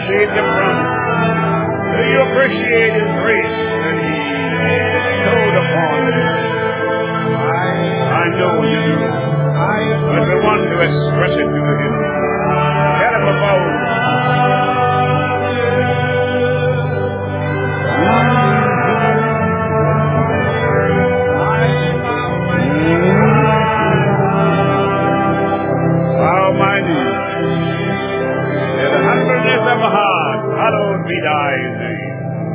appreciate the promise? Do you appreciate His grace that He bestowed upon you? I know you do. But we want to express it to Him. Tell Him about it. Bow my knees. In the humbleness of heart, hallowed be Thy name.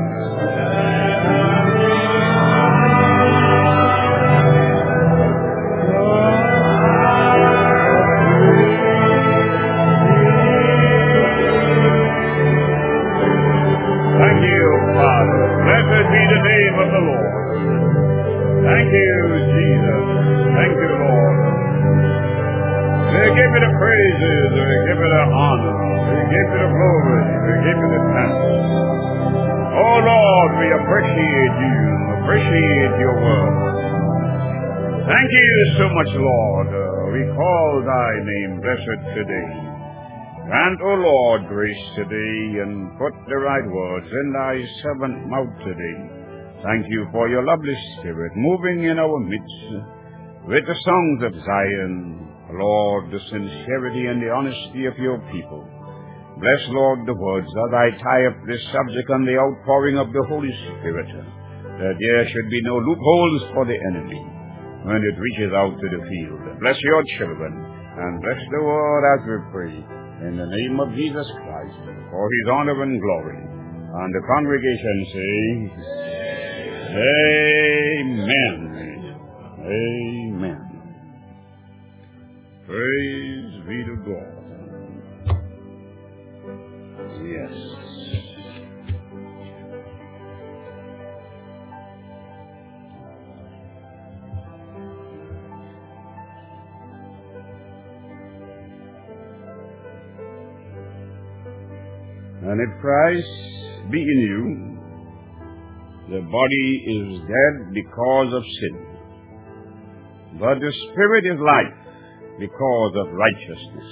Thank you, Father. Blessed be the name of the Lord. Thank you, Jesus. Thank you, Lord. We give you the praises. We give you the honor. We give you the glory. We give you the thanks. Oh, Lord, we appreciate you. Appreciate your word. Thank you so much, Lord. We call Thy name blessed today. Grant, O Lord, grace today, and put the right words in Thy servant's mouth today. Thank you for your lovely Spirit moving in our midst with the songs of Zion. Lord, the sincerity and the honesty of your people. Bless, Lord, the words as I tie up this subject on the outpouring of the Holy Spirit, that there should be no loopholes for the enemy when it reaches out to the field. Bless your children, and bless the word as we pray. In the name of Jesus Christ, for His honor and glory. And the congregation say, Amen. Amen. Praise be to God. Yes. And if Christ be in you, the body is dead because of sin, but the Spirit is life because of righteousness.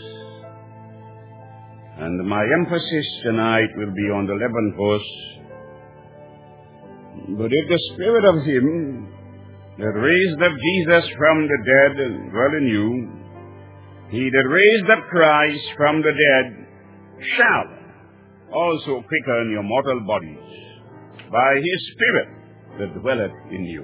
And my emphasis tonight will be on the 11th verse. But if the Spirit of Him that raised up Jesus from the dead dwell in you, He that raised up Christ from the dead shall also quicken your mortal bodies by His Spirit that dwelleth in you.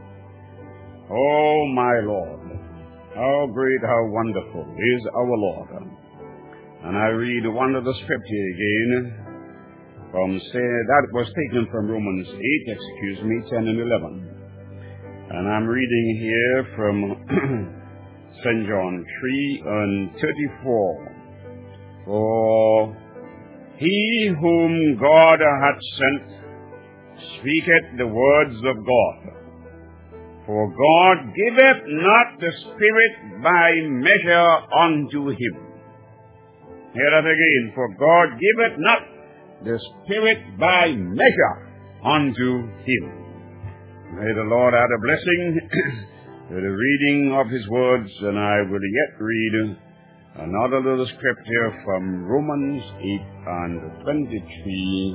Oh, my Lord, how great, how wonderful is our Lord. And I read one of the scripture again that was taken from Romans 8, 10 and 11. And I'm reading here from St. John 3 and 34. For He whom God hath sent speaketh the words of God. For God giveth not the Spirit by measure unto him. Hear that again. For God giveth not the Spirit by measure unto him. May the Lord add a blessing to the reading of His words, and I will yet read another little scripture from Romans 8 and 23.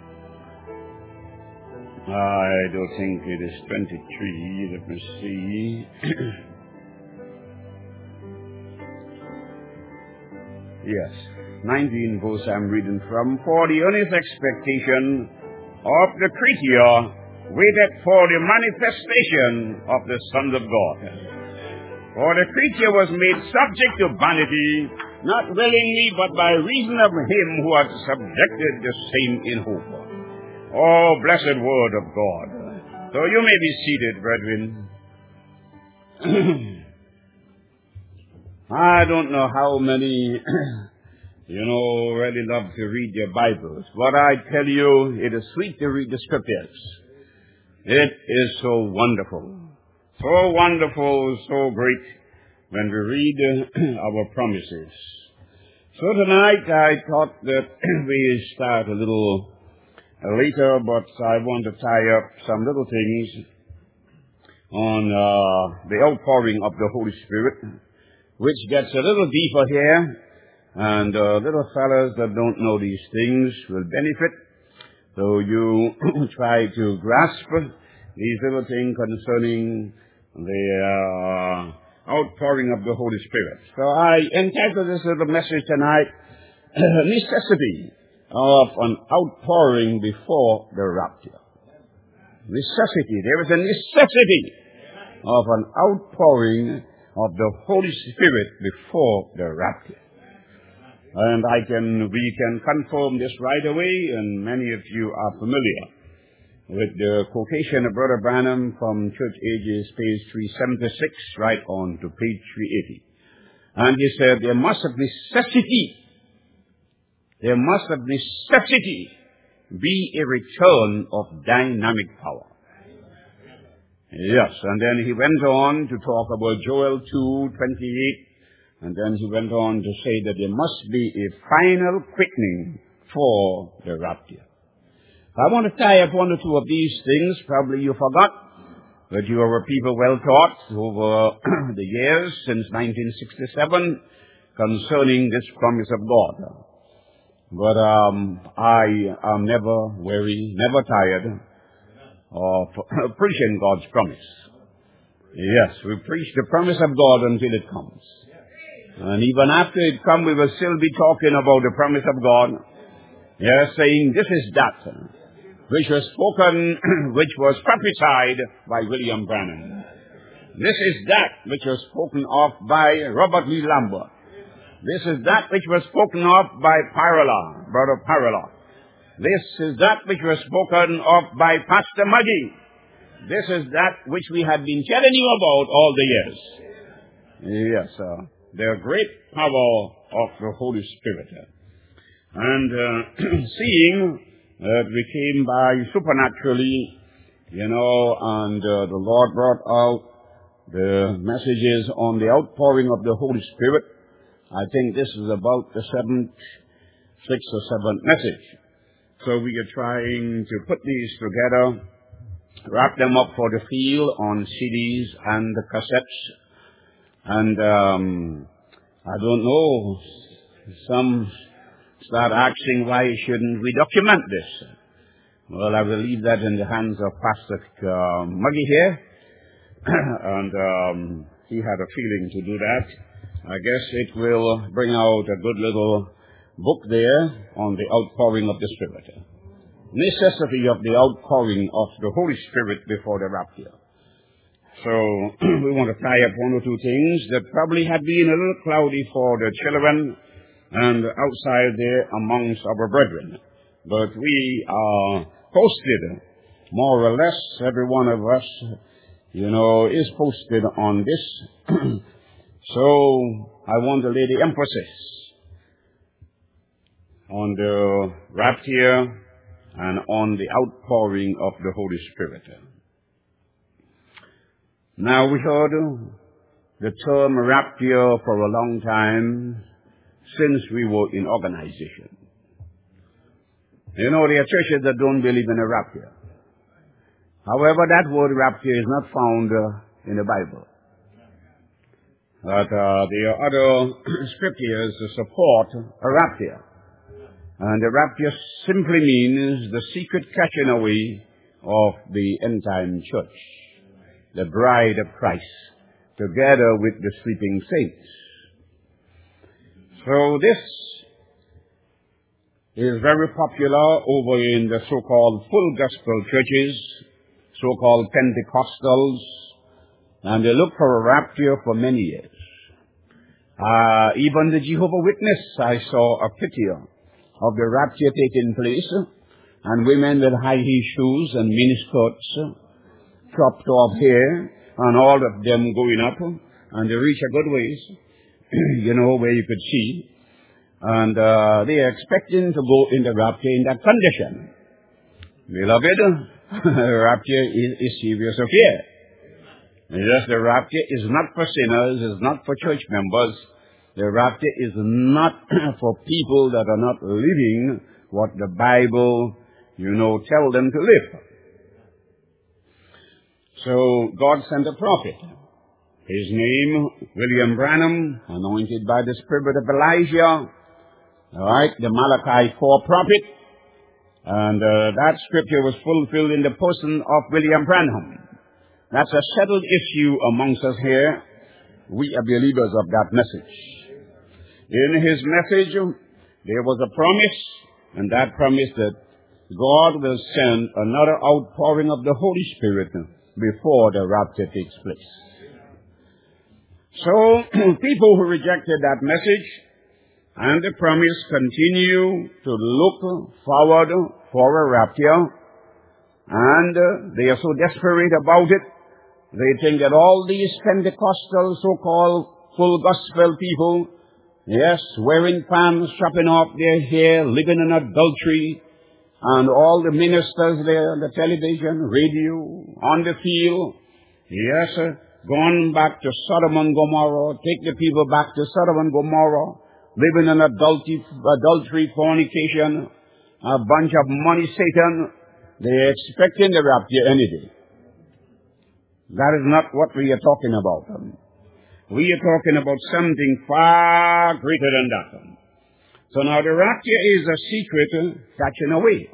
I don't think it is 23. Let me see. Yes, 19 verse I'm reading from. For the earnest expectation of the creature waited for the manifestation of the sons of God. For the creature was made subject to vanity, not willingly, but by reason of Him who hath subjected the same in hope. Oh, blessed word of God. So you may be seated, brethren. I don't know how many, really love to read your Bibles, but I tell you, it is sweet to read the Scriptures. It is so wonderful, so great when we read our promises. So tonight I thought that we start a little later, but I want to tie up some little things on the outpouring of the Holy Spirit, which gets a little deeper here, And little fellas that don't know these things will benefit. So you try to grasp these little things concerning the outpouring of the Holy Spirit. So I entitled this little message tonight, Necessity of an Outpouring Before the Rapture. Necessity. There is a necessity of an outpouring of the Holy Spirit before the rapture. And we can confirm this right away, and many of you are familiar with the quotation of Brother Branham from Church Ages, page 376, right on to page 380. And he said, there must of necessity be a return of dynamic power. Yes, and then he went on to talk about Joel 2:28, and then he went on to say that there must be a final quickening for the rapture. I want to tie up one or two of these things. Probably you forgot, but you are people well taught over the years since 1967 concerning this promise of God. But I am never weary, never tired of preaching God's promise. Yes, we preach the promise of God until it comes. And even after it comes, we will still be talking about the promise of God. Yes, saying this is that which was spoken, which was prophesied by William Branham. This is that which was spoken of by Robert Lee Lambert. This is that which was spoken of by Brother Parola. This is that which was spoken of by Pastor Maggie. This is that which we have been telling you about all the years. Yes, the great power of the Holy Spirit. And seeing that we came by supernaturally, and the Lord brought out the messages on the outpouring of the Holy Spirit. I think this is about the sixth or seventh message. So we are trying to put these together, wrap them up for the field on CDs and the cassettes. And I don't know, some start asking why shouldn't we document this? Well, I will leave that in the hands of Pastor Muggy here. And he had a feeling to do that. I guess it will bring out a good little book there on the outpouring of the Spirit. Necessity of the outpouring of the Holy Spirit before the rapture. So we want to tie up one or two things that probably had been a little cloudy for the children and outside there amongst our brethren. But we are posted, more or less, every one of us, is posted on this. So I want to lay the emphasis on the rapture and on the outpouring of the Holy Spirit. Now we heard the term rapture for a long time since we were in organization. There are churches that don't believe in a rapture. However, that word rapture is not found in the Bible. But there are other scriptures to support a rapture. And the rapture simply means the secret catching away of the end-time church, the bride of Christ, together with the sleeping saints. So this is very popular over in the so-called full gospel churches, so-called Pentecostals, and they look for a rapture for many years. Even the Jehovah's Witness, I saw a picture of the rapture taking place, and women with high heel shoes and miniskirts, chopped off hair, and all of them going up, and they reach a good ways, where you could see. And they are expecting to go in the rapture in that condition. Beloved, rapture is serious affair. Yes, the rapture is not for sinners, it's not for church members. The rapture is not for people that are not living what the Bible, tell them to live. So God sent a prophet. His name, William Branham, anointed by the spirit of Elijah, All right, the Malachi 4 prophet. And that scripture was fulfilled in the person of William Branham. That's a settled issue amongst us here. We are believers of that message. In his message, there was a promise, and that promise that God will send another outpouring of the Holy Spirit before the rapture takes place. So, people who rejected that message and the promise continue to look forward for a rapture, and they are so desperate about it. They think that all these Pentecostal, so-called full gospel people, yes, wearing pants, chopping off their hair, living in adultery, and all the ministers there on the television, radio, on the field, yes, gone back to Sodom and Gomorrah, take the people back to Sodom and Gomorrah, living in adultery, fornication, a bunch of money Satan. They're expecting the rapture any day. That is not what we are talking about. We are talking about something far greater than that. So now the rapture is a secret catching away.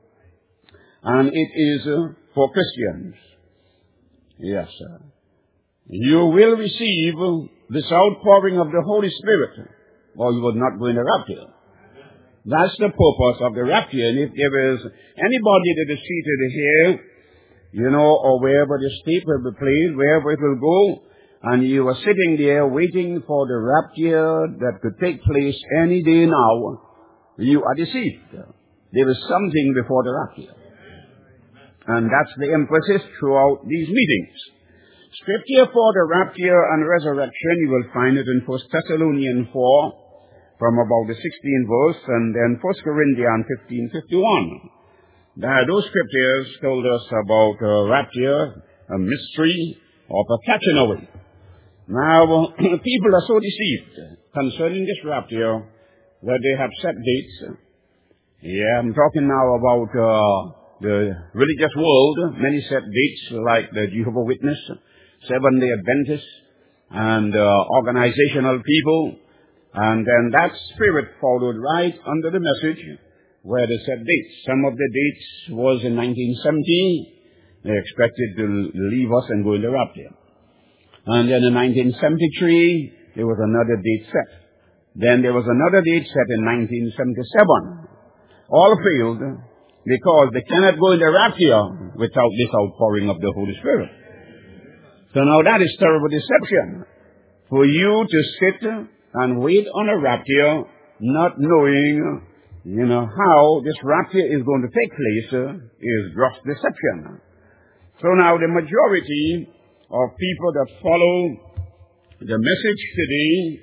And it is for Christians. Yes, sir. You will receive this outpouring of the Holy Spirit, or you will not go in the rapture. That's the purpose of the rapture. And if there is anybody that is seated here, you know, or wherever the tape will be played, wherever it will go, and you are sitting there waiting for the rapture that could take place any day now, you are deceived. There is something before the rapture. And that's the emphasis throughout these meetings. Scripture for the rapture and resurrection, you will find it in 1 Thessalonians 4, from about the 16th verse, and then 1 Corinthians 15:51. Those scriptures told us about rapture, a mystery, of a catching away. Now, people are so deceived concerning this rapture that they have set dates. Yeah, I'm talking now about the religious world. Many set dates like the Jehovah's Witness, Seventh-day Adventists, and organizational people. And then that spirit followed right under the message where they set dates. Some of the dates was in 1970. They expected to leave us and go in the rapture. And then in 1973, there was another date set. Then there was another date set in 1977. All failed because they cannot go in the rapture without this outpouring of the Holy Spirit. So now that is terrible deception. For you to sit and wait on a rapture, not knowing, how this rapture is going to take place, is gross deception. So now the majority of people that follow the message today,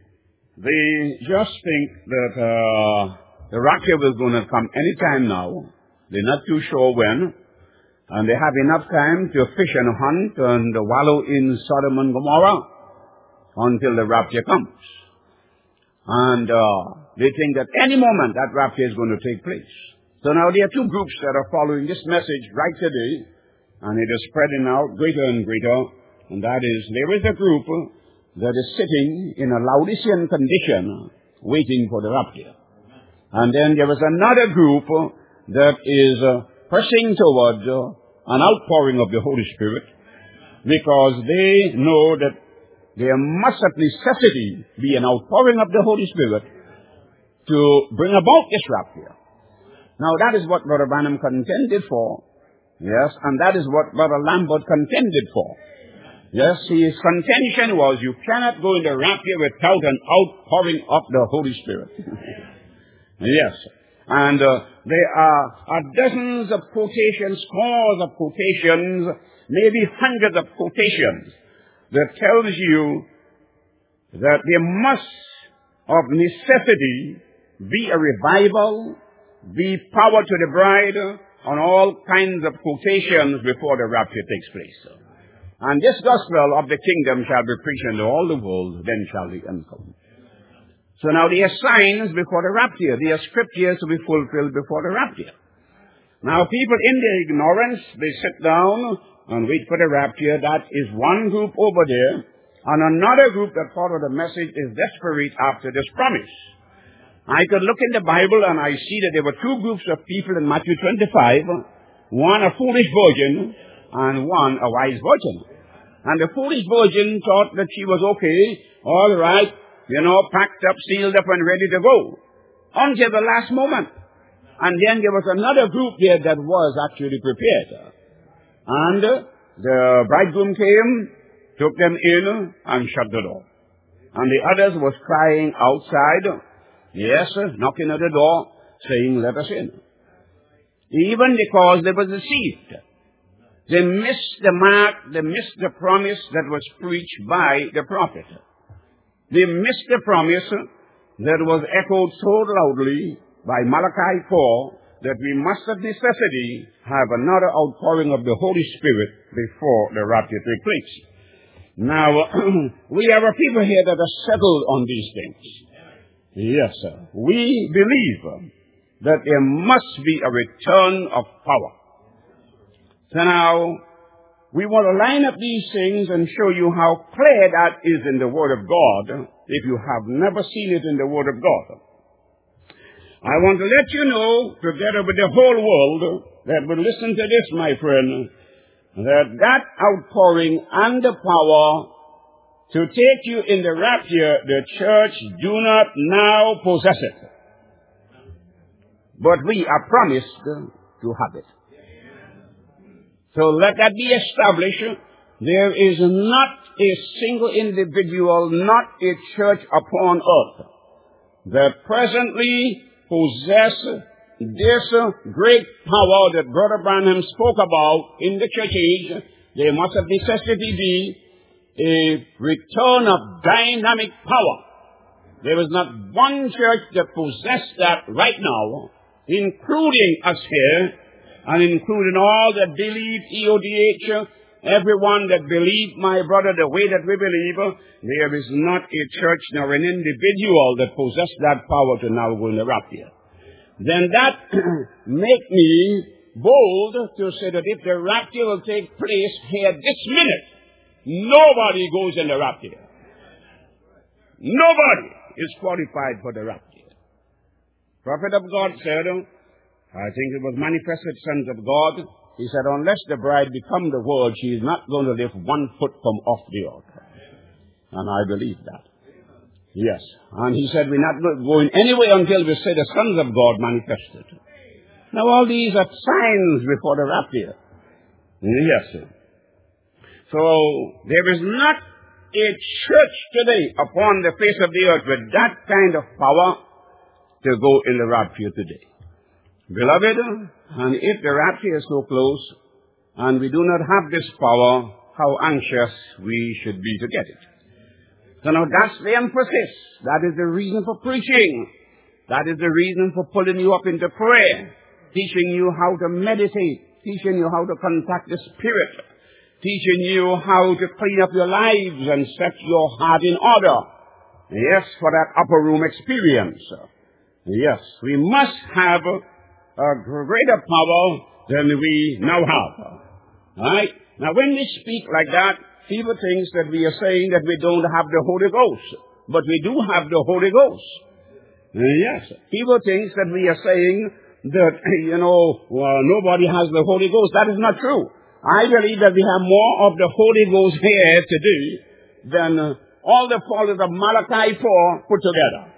they just think that the rapture is going to come anytime now. They're not too sure when. And they have enough time to fish and hunt and wallow in Sodom and Gomorrah until the rapture comes. And they think that any moment that rapture is going to take place. So now there are two groups that are following this message right today, and it is spreading out greater and greater. And that is, there is a group that is sitting in a Laodicean condition waiting for the rapture. And then there is another group that is pressing towards an outpouring of the Holy Spirit, because they know that there must of necessity be an outpouring of the Holy Spirit to bring about this rapture. Now that is what Brother Branham contended for. Yes, and that is what Brother Lambert contended for. Yes, his contention was you cannot go in the rapture without an outpouring of the Holy Spirit. Yes. And there are dozens of quotations, scores of quotations, maybe hundreds of quotations that tells you that there must of necessity be a revival, be power to the bride, on all kinds of quotations before the rapture takes place. And this gospel of the kingdom shall be preached unto all the world, then shall the end come. So now there are signs before the rapture. There are scriptures to be fulfilled before the rapture. Now people in their ignorance, they sit down and wait for the rapture. That is one group over there. And another group that follow the message is desperate after this promise. I could look in the Bible and I see that there were two groups of people in Matthew 25. One a foolish virgin and one a wise virgin. And the foolish virgin thought that she was okay, all right, packed up, sealed up and ready to go. Until the last moment. And then there was another group there that was actually prepared. And the bridegroom came, took them in and shut the door. And the others was crying outside, yes, knocking at the door, saying, let us in. Even because they were deceived. They missed the mark, they missed the promise that was preached by the prophet. They missed the promise that was echoed so loudly by Malachi 4 that we must of necessity have another outpouring of the Holy Spirit before the rapture take place. Now, we have a people here that are settled on these things. Yes, sir. We believe that there must be a return of power. So now, we want to line up these things and show you how clear that is in the Word of God if you have never seen it in the Word of God. I want to let you know, together with the whole world that will listen to this, my friend, that outpouring and the power to take you in the rapture, the church do not now possess it. But we are promised to have it. So let that be established. There is not a single individual, not a church upon earth that presently possess this great power that Brother Branham spoke about in the church age. There must of necessity be a return of dynamic power. There is not one church that possesses that right now, including us here, and including all that believe EODH, everyone that believes, my brother, the way that we believe, there is not a church nor an individual that possesses that power to now go in the rapture. Then that make me bold to say that if the rapture will take place here this minute, nobody goes in the rapture. Nobody is qualified for the rapture. Prophet of God said, I think it was Manifested Sons of God, he said, unless the bride become the world, she is not going to lift 1 foot from off the altar. And I believe that. Yes. And he said, we're not going anywhere until we see the sons of God manifested. Now all these are signs before the rapture. Yes, sir. So there is not a church today upon the face of the earth with that kind of power to go in the rapture today. Beloved, and if the rapture is so close and we do not have this power, how anxious we should be to get it. So now that's the emphasis. That is the reason for preaching. That is the reason for pulling you up into prayer, teaching you how to meditate, teaching you how to contact the Spirit, teaching you how to clean up your lives and set your heart in order. Yes, for that upper room experience. Yes, we must have a greater power than we now have. Right? Now when we speak like that, people think that we are saying that we don't have the Holy Ghost. But we do have the Holy Ghost. Yes. People think that we are saying that, nobody has the Holy Ghost. That is not true. I believe that we have more of the Holy Ghost here today than all the followers of Malachi 4 put together.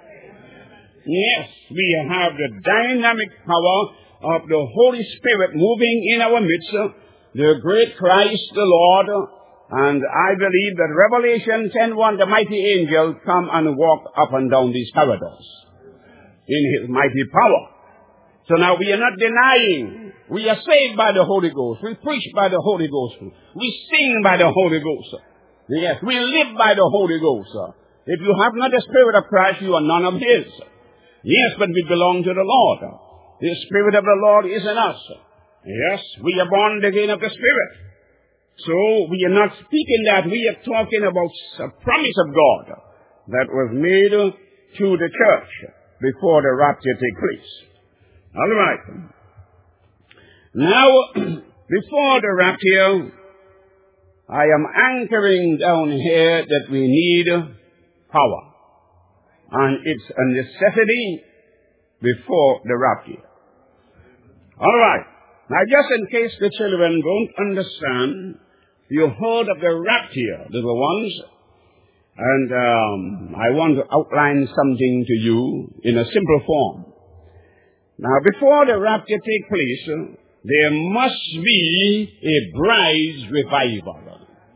Yes, we have the dynamic power of the Holy Spirit moving in our midst, the great Christ the Lord. And I believe that Revelation 10:1, the mighty angel come and walk up and down these corridors in his mighty power. So now we are not denying. We are saved by the Holy Ghost. We preach by the Holy Ghost. We sing by the Holy Ghost. Yes, we live by the Holy Ghost. If you have not the Spirit of Christ, you are none of his. Yes, but we belong to the Lord. The Spirit of the Lord is in us. Yes, we are born again of the Spirit. So we are not speaking that. We are talking about a promise of God that was made to the church before the rapture take place. All right. Now, before the rapture, I am anchoring down here that we need power. And it's a necessity before the rapture. All right. Now, just in case the children don't understand, you heard of the rapture, little ones, and I want to outline something to you in a simple form. Now, before the rapture takes place, there must be a bride's revival.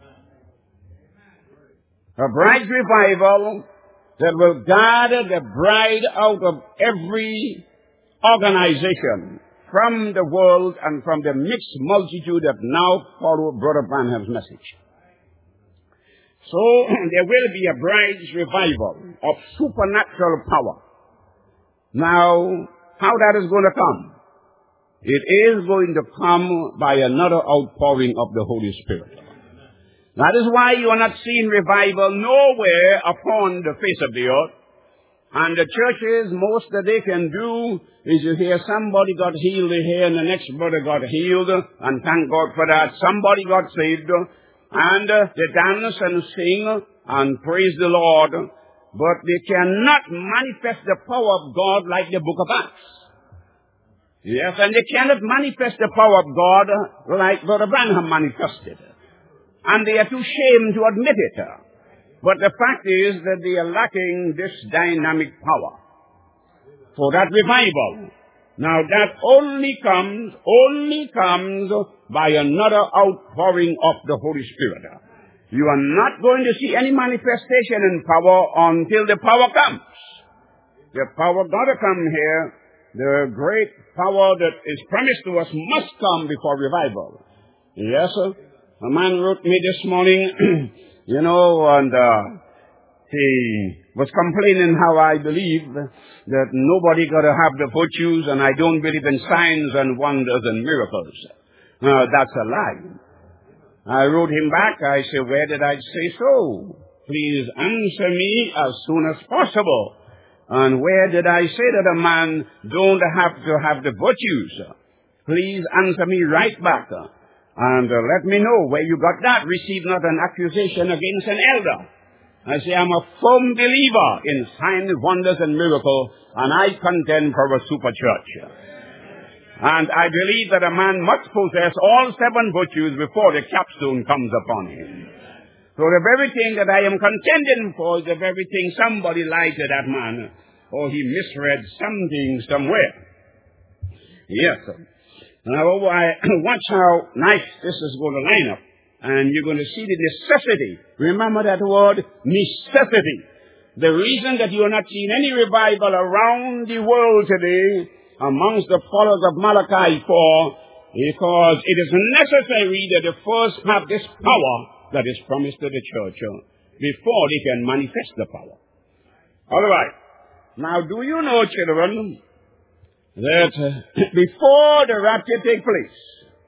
A bride's revival that will gather the bride out of every organization from the world and from the mixed multitude that now follow Brother Branham's message. So there will be a bride's revival of supernatural power. Now, how that is going to come? It is going to come by another outpouring of the Holy Spirit. That is why you are not seeing revival nowhere upon the face of the earth. And the churches, most that they can do is you hear somebody got healed here and the next brother got healed, and thank God for that. Somebody got saved, and they dance and sing and praise the Lord, but they cannot manifest the power of God like the book of Acts. Yes, and they cannot manifest the power of God like Brother Branham manifested. And they are too ashamed to admit it. But the fact is that they are lacking this dynamic power for that revival. Now that only comes by another outpouring of the Holy Spirit. You are not going to see any manifestation in power until the power comes. The power got to come here. The great power that is promised to us must come before revival. Yes, sir. A man wrote me this morning, and he was complaining how I believe that nobody got to have the virtues, and I don't believe in signs and wonders and miracles. That's a lie. I wrote him back. I said, where did I say so? Please answer me as soon as possible. And where did I say that a man don't have to have the virtues? Please answer me right back. And let me know where you got that. Receive not an accusation against an elder. I say I'm a firm believer in signs, wonders, and miracles, and I contend for a super church. And I believe that a man must possess all 7 virtues before the capstone comes upon him. So the very thing that I am contending for is the very thing somebody lied to that man, or he misread something somewhere. Yes, sir. Now, watch how nice this is going to line up. And you're going to see the necessity. Remember that word, necessity. The reason that you are not seeing any revival around the world today amongst the followers of Malachi 4, because it is necessary that they first have this power that is promised to the church before they can manifest the power. All right. Now, do you know, children, that before the rapture takes place,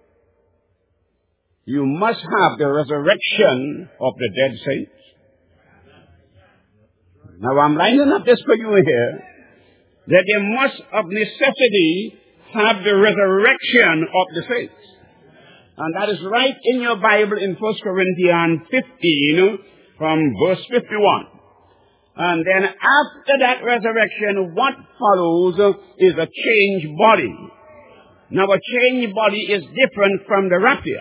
you must have the resurrection of the dead saints? Now, I'm lining up this for you here, that you must of necessity have the resurrection of the saints. And that is right in your Bible in 1 Corinthians 15 from verse 51. And then after that resurrection, what follows is a changed body. Now, a changed body is different from the rapture.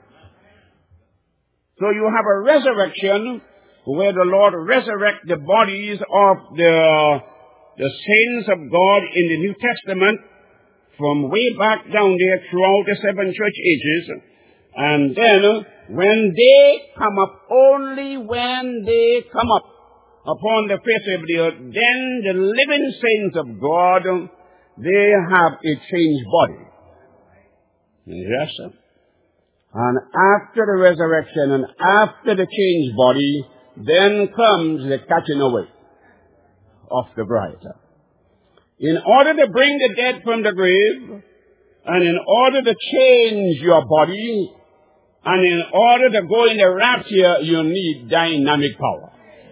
So you have a resurrection where the Lord resurrects the bodies of the saints of God in the New Testament from way back down there throughout the 7 church ages. And then when they come up, only when they come up upon the face of the earth, then the living saints of God, they have a changed body. Yes, sir. And after the resurrection and after the changed body, then comes the catching away of the bride. In order to bring the dead from the grave, and in order to change your body, and in order to go in the rapture, you need dynamic power.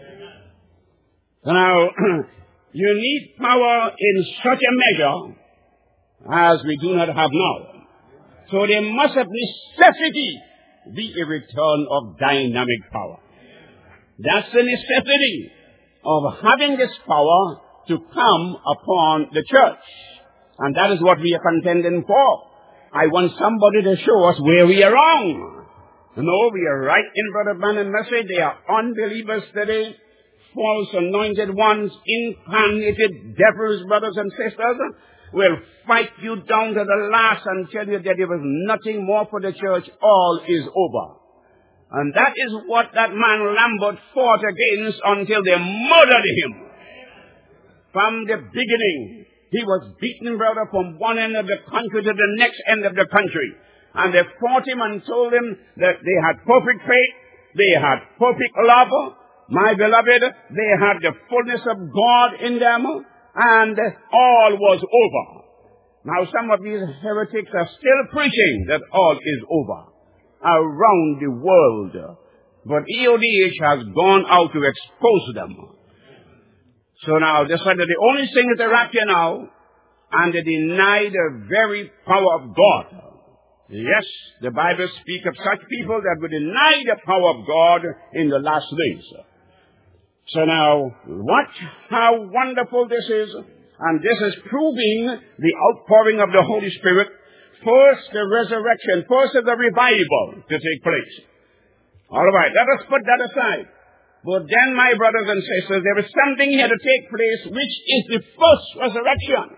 Now, you need power in such a measure as we do not have now. So there must of necessity be a return of dynamic power. That's the necessity of having this power to come upon the church. And that is what we are contending for. I want somebody to show us where we are wrong. No, we are right in Brother Branham's message. They are unbelievers today, false anointed ones, incarnated devils, brothers and sisters, will fight you down to the last and tell you that there was nothing more for the church. All is over. And that is what that man Lambert fought against until they murdered him. From the beginning, he was beaten, brother, from one end of the country to the next end of the country. And they fought him and told him that they had perfect faith, they had perfect love, my beloved, they had the fullness of God in them, and all was over. Now some of these heretics are still preaching that all is over around the world. But EODH has gone out to expose them. So now they said that the only thing is the rapture now, and they deny the very power of God. Yes, the Bible speaks of such people that will deny the power of God in the last days. So now, watch how wonderful this is. And this is proving the outpouring of the Holy Spirit. First, the resurrection. First, the revival to take place. All right, let us put that aside. But then, my brothers and sisters, there is something here to take place, which is the first resurrection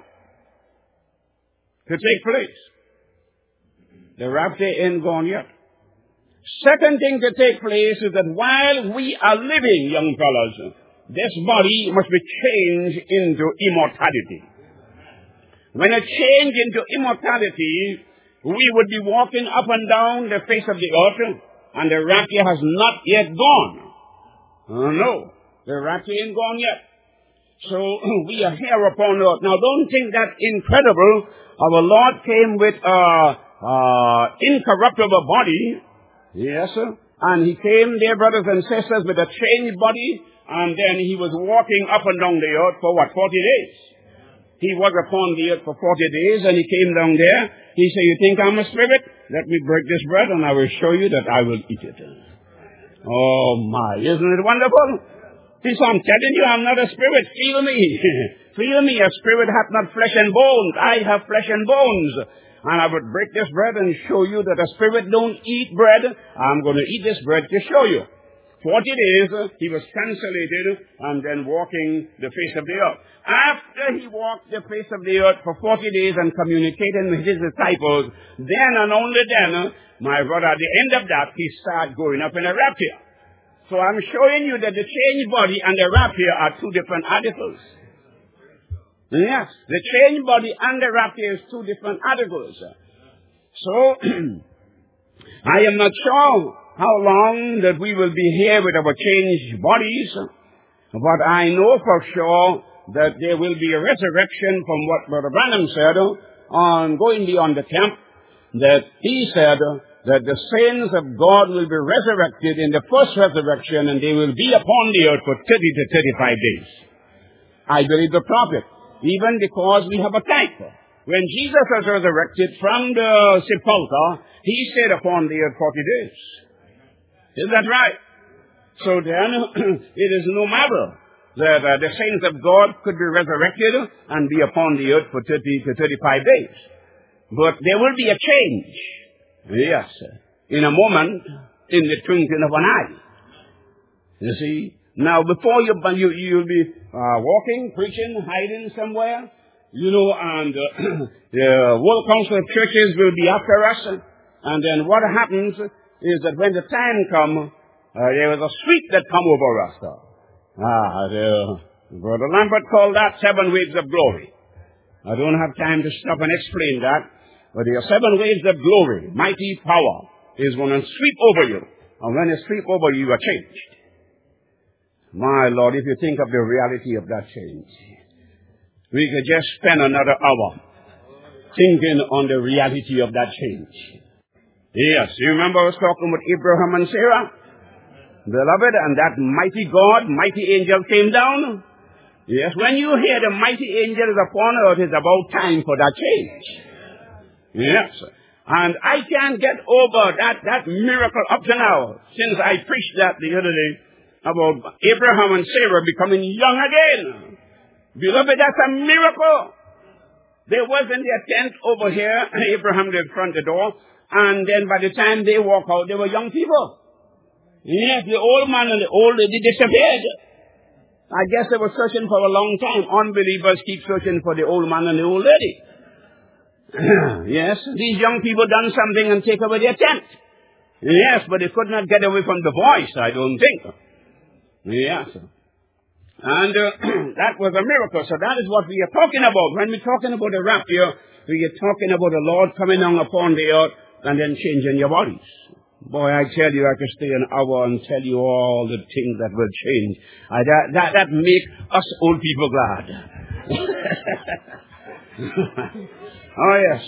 to take place. The rapture ain't gone yet. Second thing to take place is that while we are living, young fellows, this body must be changed into immortality. When it changed into immortality, we would be walking up and down the face of the earth, and the rapture has not yet gone. No, the rapture ain't gone yet. So we are here upon earth. Now don't think that incredible. Our Lord came with incorruptible body. Yes, sir. And he came there, brothers and sisters, with a changed body, and then he was walking up and down the earth for 40 days. He was upon the earth for 40 days, and he came down there. He said, you think I'm a spirit? Let me break this bread, and I will show you that I will eat it. Oh my, isn't it wonderful? He said, I'm telling you, I'm not a spirit. Feel me. Feel me. A spirit hath not flesh and bones. I have flesh and bones. And I would break this bread and show you that a spirit don't eat bread. I'm going to eat this bread to show you. 40 days, he was translated and then walking the face of the earth. After he walked the face of the earth for 40 days and communicated with his disciples, then and only then, my brother, at the end of that, he started going up in a rapture. So I'm showing you that the changed body and the rapture are two different articles. Yes, the changed body and the rapture is two different articles. So, I am not sure how long that we will be here with our changed bodies, but I know for sure that there will be a resurrection from what Brother Branham said on going beyond the camp, that he said that the saints of God will be resurrected in the first resurrection, and they will be upon the earth for 30 to 35 days. I believe the prophet. Even because we have a type. When Jesus was resurrected from the sepulchre, he stayed upon the earth 40 days. Is that right? So then, it is no matter that the saints of God could be resurrected and be upon the earth for 30 to 35 days. But there will be a change. Yes. In a moment, in the twinkling of an eye. You see? Now, before you'll be walking, preaching, hiding somewhere, and the World Council of Churches will be after us. And then what happens is that when the time comes, there was a sweep that come over us. Brother Lambert called that 7 waves of glory. I don't have time to stop and explain that, but there are 7 waves of glory. Mighty power is going to sweep over you. And when it sweeps over you, you are changed. My Lord, if you think of the reality of that change, we could just spend another hour thinking on the reality of that change. Yes, you remember I was talking with Abraham and Sarah? Beloved, and that mighty God, mighty angel came down. Yes, when you hear the mighty angel is upon earth, it's about time for that change. Yes, and I can't get over that miracle up to now, since I preached that the other day, about Abraham and Sarah becoming young again. Beloved, that's a miracle. They was in their tent over here, Abraham did front the door, and then by the time they walk out, they were young people. Yes, the old man and the old lady disappeared. I guess they were searching for a long time. Unbelievers keep searching for the old man and the old lady. Yes, these young people done something and take away their tent. Yes, but they could not get away from the voice, I don't think. Yes. And that was a miracle. So that is what we are talking about. When we're talking about the rapture, we are talking about the Lord coming down upon the earth and then changing your bodies. Boy, I tell you, I could stay an hour and tell you all the things that will change. That make us old people glad. Oh, yes.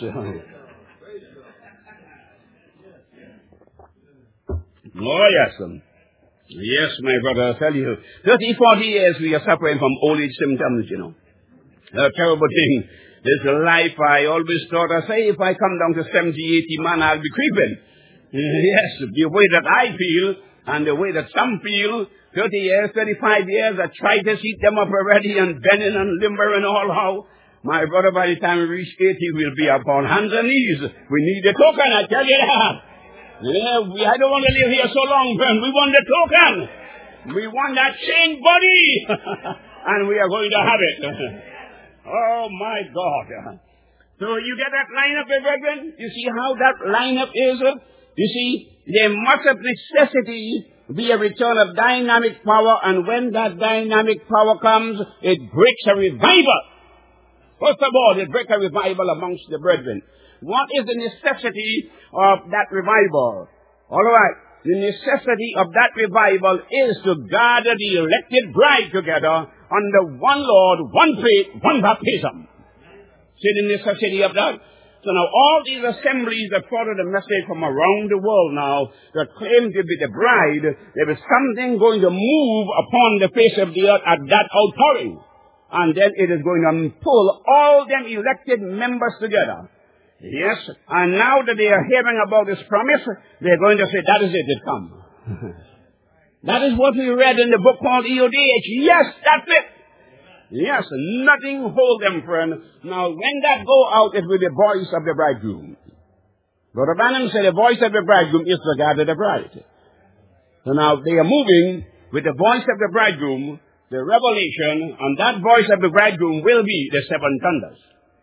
Oh, yes. Yes, my brother, I'll tell you. 30, 40 years we are suffering from old age symptoms, you know. A terrible thing. This life, I always thought, I say, if I come down to 70, 80, man, I'll be creeping. Yes, the way that I feel and the way that some feel, 30 years, 35 years, I try to seat them up already and bending and limber and all how. My brother, by the time we reach 80, we'll be upon hands and knees. We need a token, I tell you that. Yeah, I don't want to live here so long, friend. We want the token. We want that changed body. And we are going to have it. Oh, my God. So you get that lineup, brethren? You see how that lineup is? You see, there must of necessity be a return of dynamic power, and when that dynamic power comes, it breaks a revival. First of all, it breaks a revival amongst the brethren. What is the necessity of that revival? All right, the necessity of that revival is to gather the elected bride together under one Lord, one faith, one baptism. See the necessity of that? So now all these assemblies that follow the message from around the world now that claim to be the bride, there is something going to move upon the face of the earth at that outpouring. And then it is going to pull all them elected members together. Yes, and now that they are hearing about this promise, they're going to say, that is it, it come. That is what we read in the book called EODH. Yes, that's it. Yes, nothing hold them, friend. Now, when that go out, it will be the voice of the bridegroom. Brother Branham said the voice of the bridegroom is to gather the bride. So now they are moving with the voice of the bridegroom, the revelation, and that voice of the bridegroom will be the seven thunders.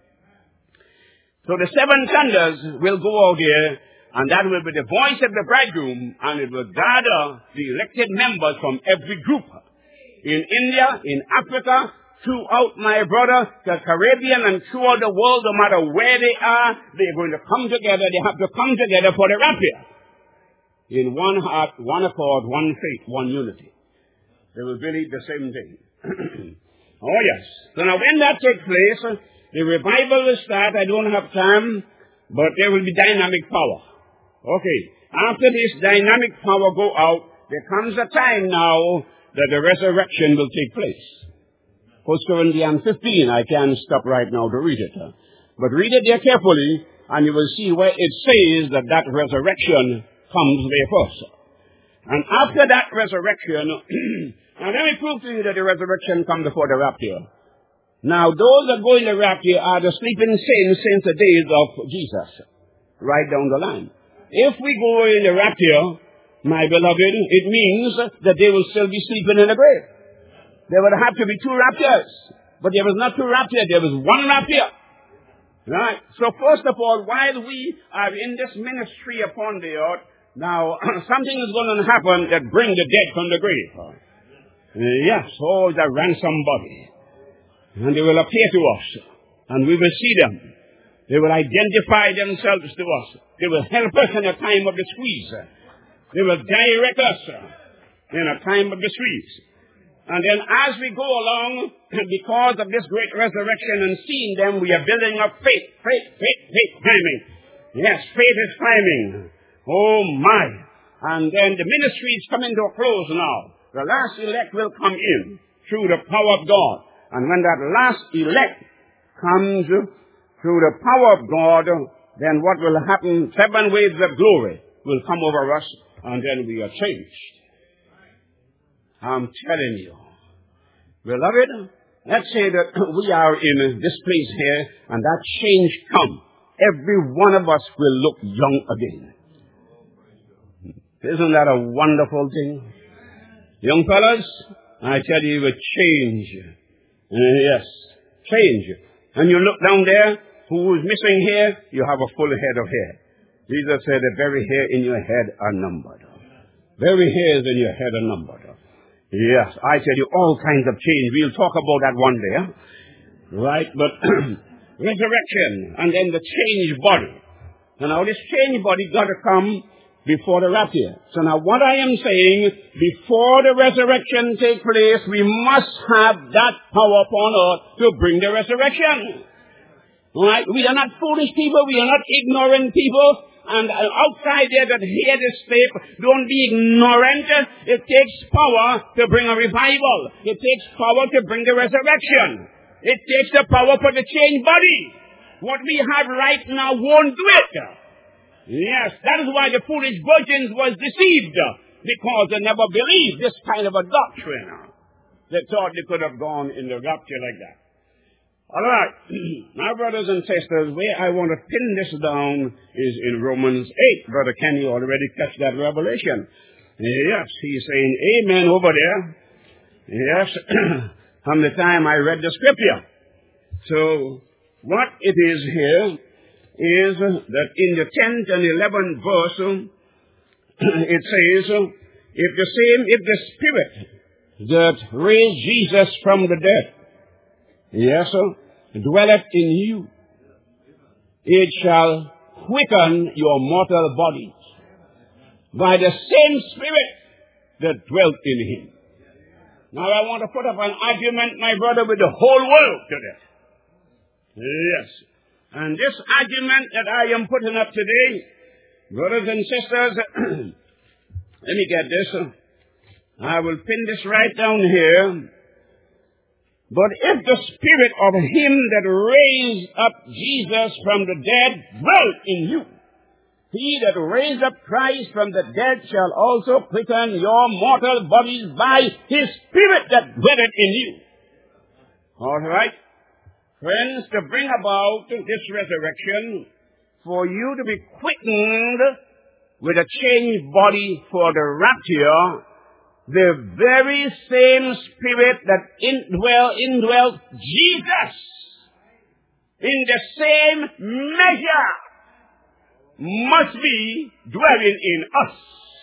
So the seven thunders will go out here, and that will be the voice of the bridegroom, and it will gather the elected members from every group. In India, in Africa, throughout, my brother, the Caribbean, and throughout the world, no matter where they are, they're going to come together. They have to come together for the rapture. In one heart, one accord, one faith, one unity. They will believe the same thing. Oh, yes. So now when that takes place, the revival will start. I don't have time, but there will be dynamic power. Okay. After this dynamic power go out, there comes a time now that the resurrection will take place. 1 Corinthians 15, I can't stop right now to read it. But read it there carefully, and you will see where it says that that resurrection comes there first. And after that resurrection, now let me prove to you that the resurrection comes before the rapture. Now, those that go in the rapture are the sleeping saints since the days of Jesus, right down the line. If we go in the rapture, my beloved, it means that they will still be sleeping in the grave. There would have to be two raptures. But there was not two raptures, there was one rapture. Right? So first of all, while we are in this ministry upon the earth, now something is going to happen that brings the dead from the grave. Yes, oh, the ransom body. And they will appear to us. And we will see them. They will identify themselves to us. They will help us in a time of the squeeze. They will direct us in a time of the squeeze. And then as we go along, because of this great resurrection and seeing them, we are building up faith. Faith climbing. Yes, faith is climbing. Oh my. And then the ministry is coming to a close now. The last elect will come in through the power of God. And when that last elect comes through the power of God, then what will happen? 7 waves of glory will come over us, and then we are changed. I'm telling you. Beloved, let's say that we are in this place here, and that change come. Every one of us will look young again. Isn't that a wonderful thing? Young fellas, I tell you, it change. Yes, change. And you look down there, who is missing hair, you have a full head of hair. Jesus said the very hair in your head are numbered. Very hairs in your head are numbered. Yes, I tell you, all kinds of change. We'll talk about that one day. Right? But resurrection, and then the changed body. And now this changed body got to come before the rapture. So now what I am saying, before the resurrection take place, we must have that power upon earth to bring the resurrection. Right? We are not foolish people. We are not ignorant people. And outside there that hear this tape, don't be ignorant. It takes power to bring a revival. It takes power to bring the resurrection. It takes the power for the changed body. What we have right now won't do it. Yes, that is why the foolish virgins was deceived, because they never believed this kind of a doctrine. They thought they could have gone in the rapture like that. All right, now brothers and sisters, where I want to pin this down is in Romans 8. Brother Kenny already catch that revelation. Yes, he's saying amen over there. Yes, from the time I read the scripture. So, what it is here is that in the 10th and 11th verse, it says, if the Spirit that raised Jesus from the dead, yes, dwelleth in you, it shall quicken your mortal bodies by the same Spirit that dwelt in him. Now I want to put up an argument, my brother, with the whole world today. Yes. And this argument that I am putting up today, brothers and sisters, let me get this. I will pin this right down here. But if the Spirit of him that raised up Jesus from the dead dwelt in you, he that raised up Christ from the dead shall also quicken your mortal bodies by his Spirit that dwelleth in you. All right? Friends, to bring about this resurrection, for you to be quickened with a changed body for the rapture, the very same Spirit that indwelt Jesus in the same measure must be dwelling in us.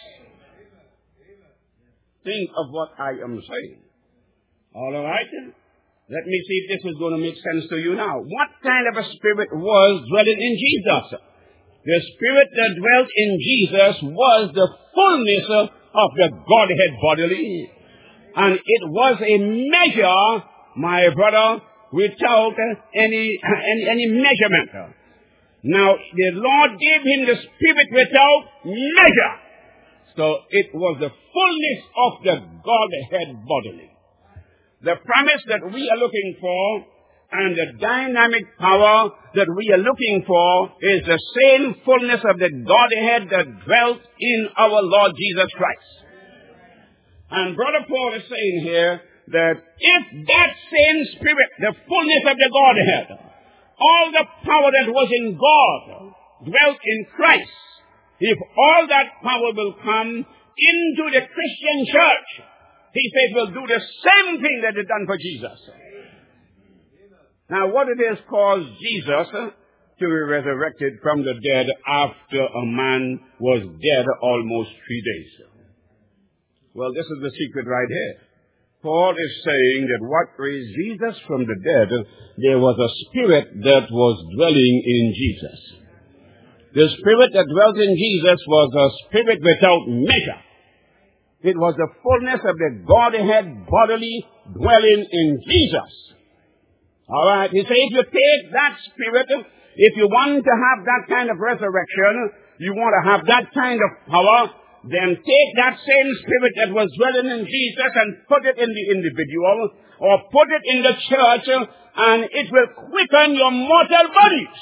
Think of what I am saying. All right? Let me see if this is going to make sense to you now. What kind of a spirit was dwelling in Jesus? The Spirit that dwelt in Jesus was the fullness of the Godhead bodily. And it was a measure, my brother, without any measurement. Now, the Lord gave him the Spirit without measure. So it was the fullness of the Godhead bodily. The promise that we are looking for and the dynamic power that we are looking for is the same fullness of the Godhead that dwelt in our Lord Jesus Christ. And Brother Paul is saying here that if that same Spirit, the fullness of the Godhead, all the power that was in God dwelt in Christ, if all that power will come into the Christian church, he says we'll do the same thing that it done for Jesus. Now, what it is caused Jesus to be resurrected from the dead after a man was dead almost 3 days. Well, this is the secret right here. Paul is saying that what raised Jesus from the dead, there was a spirit that was dwelling in Jesus. The Spirit that dwelt in Jesus was a spirit without measure. It was the fullness of the Godhead bodily dwelling in Jesus. All right. He says if you take that Spirit, if you want to have that kind of resurrection, you want to have that kind of power, then take that same Spirit that was dwelling in Jesus and put it in the individual or put it in the church, and it will quicken your mortal bodies.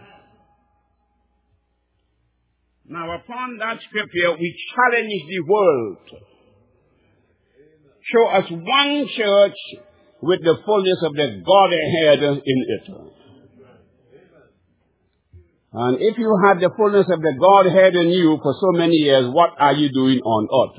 Now, upon that scripture, we challenge the world. Show us one church with the fullness of the Godhead in it. And if you had the fullness of the Godhead in you for so many years, what are you doing on earth?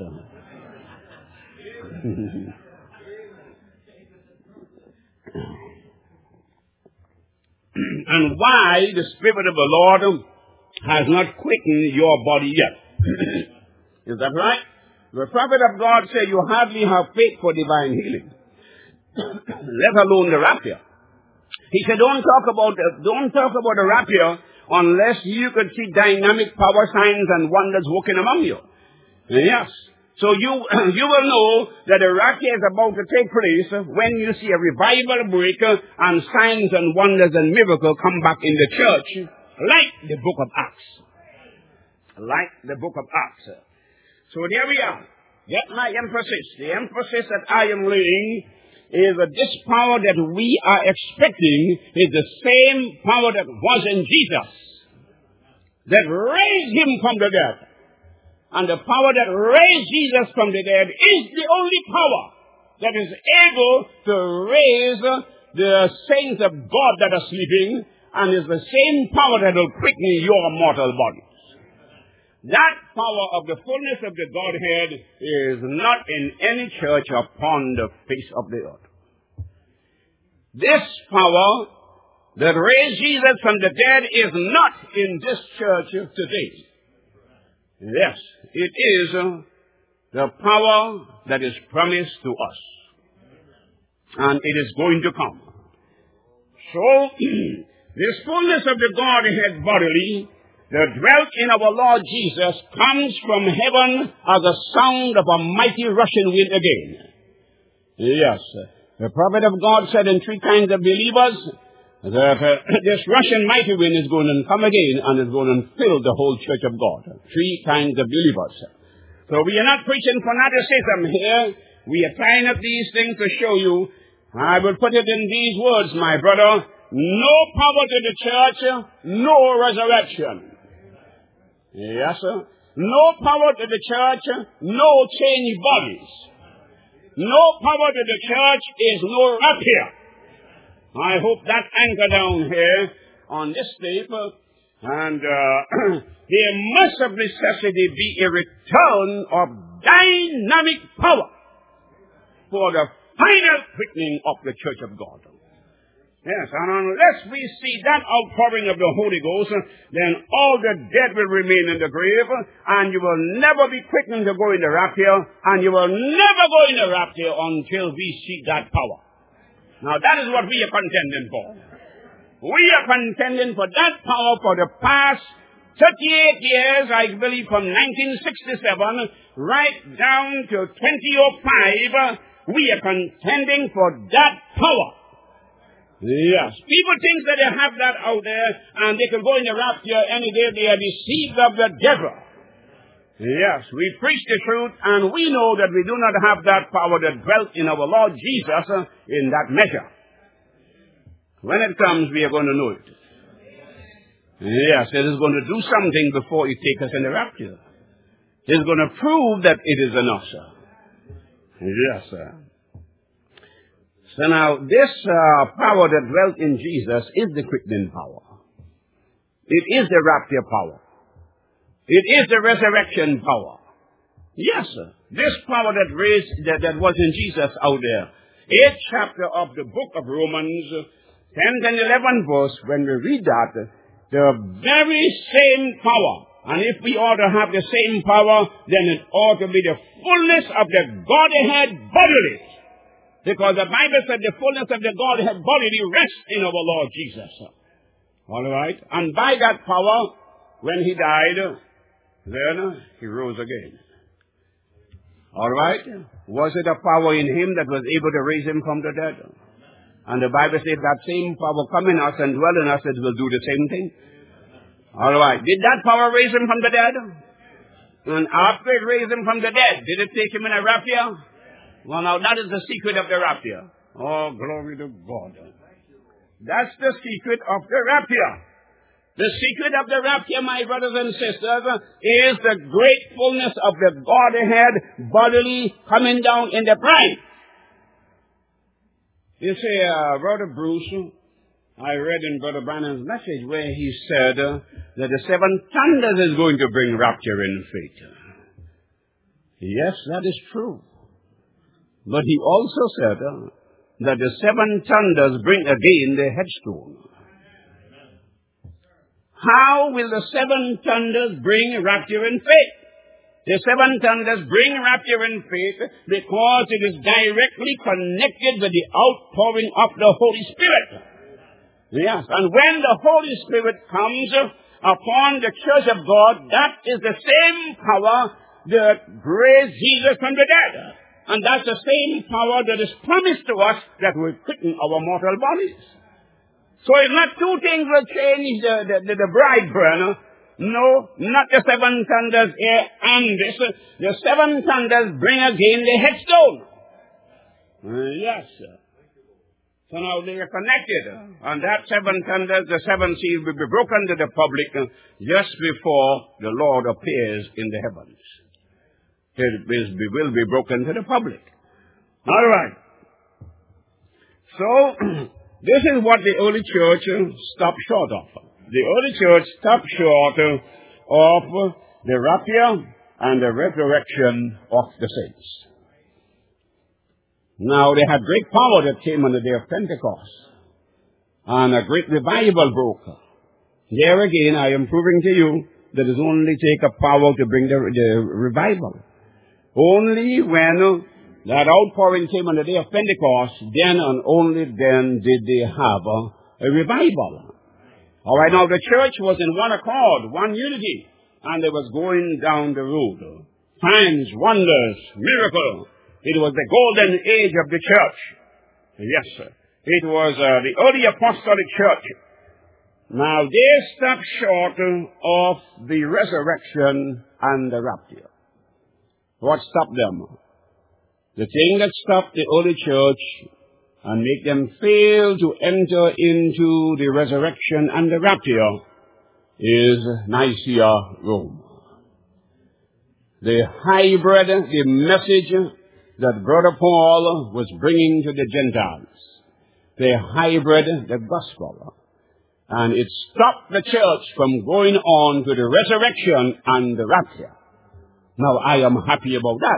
And why the Spirit of the Lord has not quickened your body yet. Is that right? The prophet of God said you hardly have faith for divine healing, let alone the rapture. He said, don't talk about the rapture unless you could see dynamic power signs and wonders working among you. Yes. So you will know that the rapture is about to take place when you see a revival break and signs and wonders and miracles come back in the church, like the book of Acts. Like the book of Acts. So there we are. Get my emphasis. The emphasis that I am laying is that this power that we are expecting is the same power that was in Jesus, that raised him from the dead. And the power that raised Jesus from the dead is the only power that is able to raise the saints of God that are sleeping, and is the same power that will quicken your mortal bodies. That power of the fullness of the Godhead is not in any church upon the face of the earth. This power that raised Jesus from the dead is not in this church today. Yes, it is the power that is promised to us. And it is going to come. So, this fullness of the Godhead bodily that dwelt in our Lord Jesus comes from heaven as a sound of a mighty rushing wind again. Yes, the prophet of God said in three kinds of believers that this rushing mighty wind is going to come again and is going to fill the whole church of God. Three kinds of believers. So we are not preaching fanaticism here. We are tying up these things to show you. I will put it in these words, my brother. No power to the church, no resurrection. Yes, sir. No power to the church, no changed bodies. No power to the church is no rapture. I hope that anchor down here on this tape. And there must of necessity be a return of dynamic power for the final quickening of the church of God. Yes, and unless we see that outpouring of the Holy Ghost, then all the dead will remain in the grave, and you will never be quickened to go in the rapture, and you will never go in the rapture until we see that power. Now that is what we are contending for. We are contending for that power for the past 38 years, I believe from 1967, right down to 2005, we are contending for that power. Yes. People think that they have that out there and they can go in the rapture any day. They are deceived of the devil. Yes, we preach the truth and we know that we do not have that power that dwelt in our Lord Jesus in that measure. When it comes, we are going to know it. Yes, it is going to do something before it takes us in the rapture. It is going to prove that it is enough, sir. Yes, sir. So now, this power that dwelt in Jesus is the quickening power. It is the rapture power. It is the resurrection power. Yes, sir. This power that was in Jesus out there. 8th chapter of the book of Romans, 10th and 11th verse, when we read that, the very same power. And if we ought to have the same power, then it ought to be the fullness of the Godhead bodily. Because the Bible said the fullness of the Godhead bodily rests in our Lord Jesus. All right? And by that power, when he died, then he rose again. All right? Was it a power in him that was able to raise him from the dead? And the Bible said that same power come in us and dwell in us, it will do the same thing. All right. Did that power raise him from the dead? And after it raised him from the dead, did it take him in a rapture? Well, now that is the secret of the rapture. Oh, glory to God. That's the secret of the rapture. The secret of the rapture, my brothers and sisters, is the great fullness of the Godhead bodily coming down in the bride. You see, Brother Bruce, I read in Brother Branham's message where he said that the seven thunders is going to bring rapture in faith. Yes, that is true. But he also said that the seven thunders bring again the headstone. How will the seven thunders bring rapture in faith? The seven thunders bring rapture in faith because it is directly connected with the outpouring of the Holy Spirit. Yes, and when the Holy Spirit comes upon the church of God, that is the same power that raised Jesus from the dead. And that's the same power that is promised to us that will quicken our mortal bodies. So it's not two things will change the bride burner. No, not the seven thunders here and this. The seven thunders bring again the headstone. Yes, sir. So now they are connected. And that seven thunders, the seven seals will be broken to the public just before the Lord appears in the heavens. It will be broken to the public. All right. So, this is what the early church stopped short of. The early church stopped short of the rapture and the resurrection of the saints. Now, they had great power that came on the day of Pentecost. And a great revival broke. There again, I am proving to you that it only takes a power to bring the revival. Only when that outpouring came on the day of Pentecost, then and only then did they have a revival. All right, now the church was in one accord, one unity, and they was going down the road. Signs, wonders, miracle. It was the golden age of the church. Yes, sir. It was the early apostolic church. Now they stopped short of the resurrection and the rapture. What stopped them? The thing that stopped the early church and make them fail to enter into the resurrection and the rapture is Nicaea, Rome. The hybrid, the message that Brother Paul was bringing to the Gentiles. The hybrid, the gospel. And it stopped the church from going on to the resurrection and the rapture. Now, I am happy about that.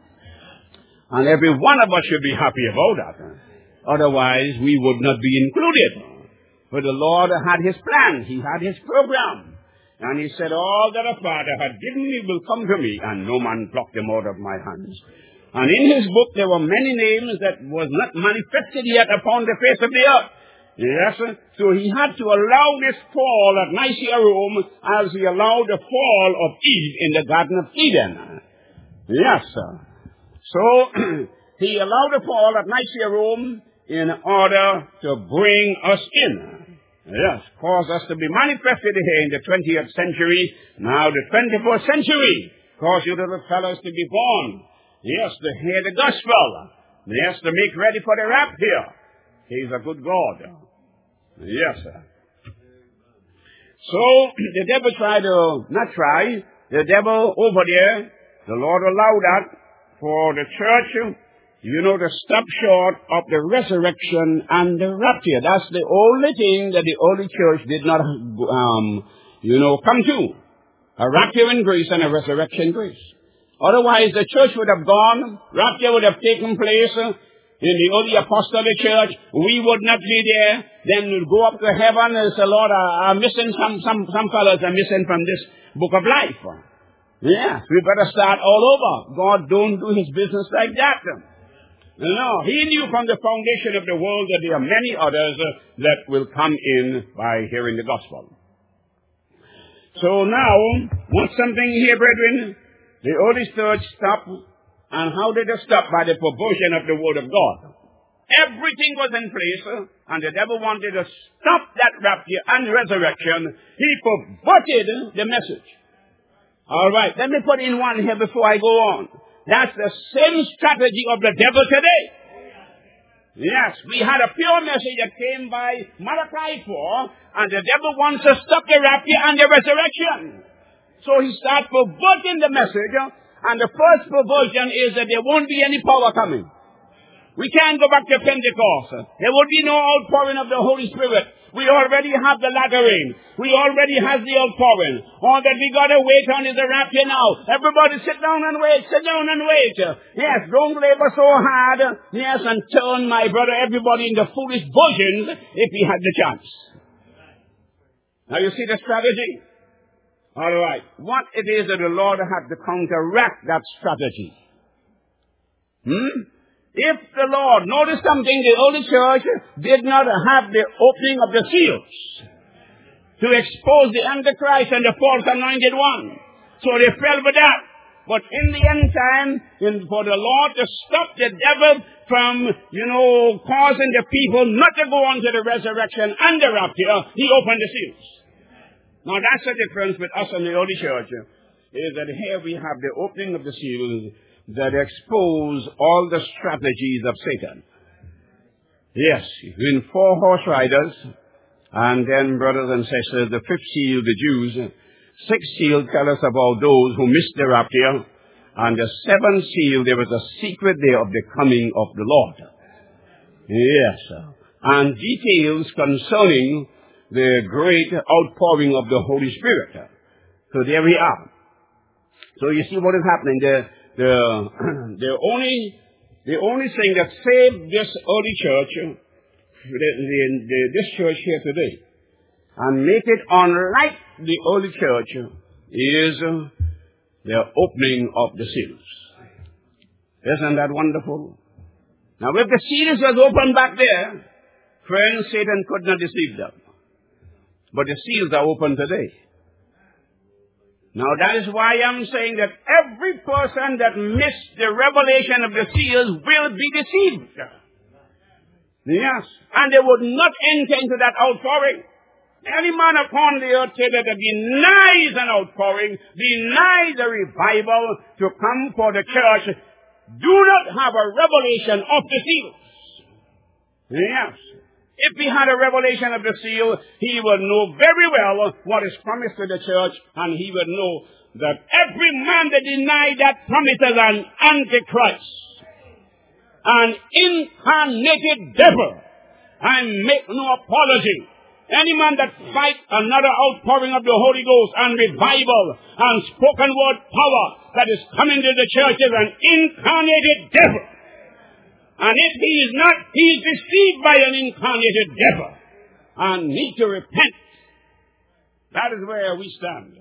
And every one of us should be happy about that. Otherwise, we would not be included. For the Lord had His plan. He had His program. And He said, all that the Father had given me will come to me, and no man plucked them out of my hands. And in His book, there were many names that was not manifested yet upon the face of the earth. Yes, sir. So He had to allow this fall at Nicaea, Rome, as He allowed the fall of Eve in the Garden of Eden. Yes, sir. So, He allowed the fall at Nicaea, Rome, in order to bring us in. Yes, cause us to be manifested here in the 20th century, now the 21st century. Cause you little fellows to be born. Yes, to hear the gospel. Yes, to make ready for the rapture. He's a good God. Yes, sir. So, the devil the devil over there, the Lord allowed that for the church, to stop short of the resurrection and the rapture. That's the only thing that the early church did not, come to. A rapture in grace and a resurrection in grace. Otherwise, the church would have gone, rapture would have taken place in the early apostolic church. We would not be there. Then we'd go up to heaven and say, Lord, I'm missing some fellows are missing from this book of life. Yes, we better start all over. God don't do His business like that. No, He knew from the foundation of the world that there are many others that will come in by hearing the gospel. So now, what's something here, brethren? The early church stopped, and how did they stop? By the perversion of the word of God. Everything was in place, and the devil wanted to stop that rapture and resurrection. He perverted the message. All right, let me put in one here before I go on. That's the same strategy of the devil today. Yes, we had a pure message that came by Malachi 4, and the devil wants to stop the rapture and the resurrection. So he starts perverting the message, and the first perversion is that there won't be any power coming. We can't go back to Pentecost. There will be no outpouring of the Holy Spirit. We already have the latter rain. We already have the outpouring. All that we got to wait on is the rapture now. Everybody sit down and wait. Sit down and wait. Yes, don't labor so hard. Yes, and turn, my brother, everybody into foolish virgins if we had the chance. Now you see the strategy? All right. What it is that the Lord had to counteract that strategy? If the Lord, notice something, the early church did not have the opening of the seals to expose the Antichrist and the false anointed one. So they fell with that. But in the end time, for the Lord to stop the devil from, causing the people not to go on to the resurrection and the rapture, he opened the seals. Now that's the difference with us and the early church, is that here we have the opening of the seals that expose all the strategies of Satan. Yes, in 4 horse riders, and then, brothers and sisters, the 5th seal, the Jews. 6th seal tell us about those who missed the rapture, and the 7th seal, there was a secret day of the coming of the Lord. Yes, and details concerning the great outpouring of the Holy Spirit. So there we are. So you see what is happening. The only thing that saved this early church, this church here today, and make it unlike the early church, is the opening of the seals. Isn't that wonderful? Now, if the seals was open back there, friends, Satan could not deceive them. But the seals are open today. Now that is why I'm saying that every person that missed the revelation of the seals will be deceived. Yes. And they would not enter into that outpouring. Any man upon the earth say that denies an outpouring, denies a revival to come for the church, do not have a revelation of the seals. Yes. If he had a revelation of the seal, he would know very well what is promised to the church, and he would know that every man that denies that promise is an antichrist, an incarnated devil, and make no apology. Any man that fights another outpouring of the Holy Ghost and revival and spoken word power that is coming to the church is an incarnated devil. And if he is not, he is deceived by an incarnated devil and need to repent. That is where we stand.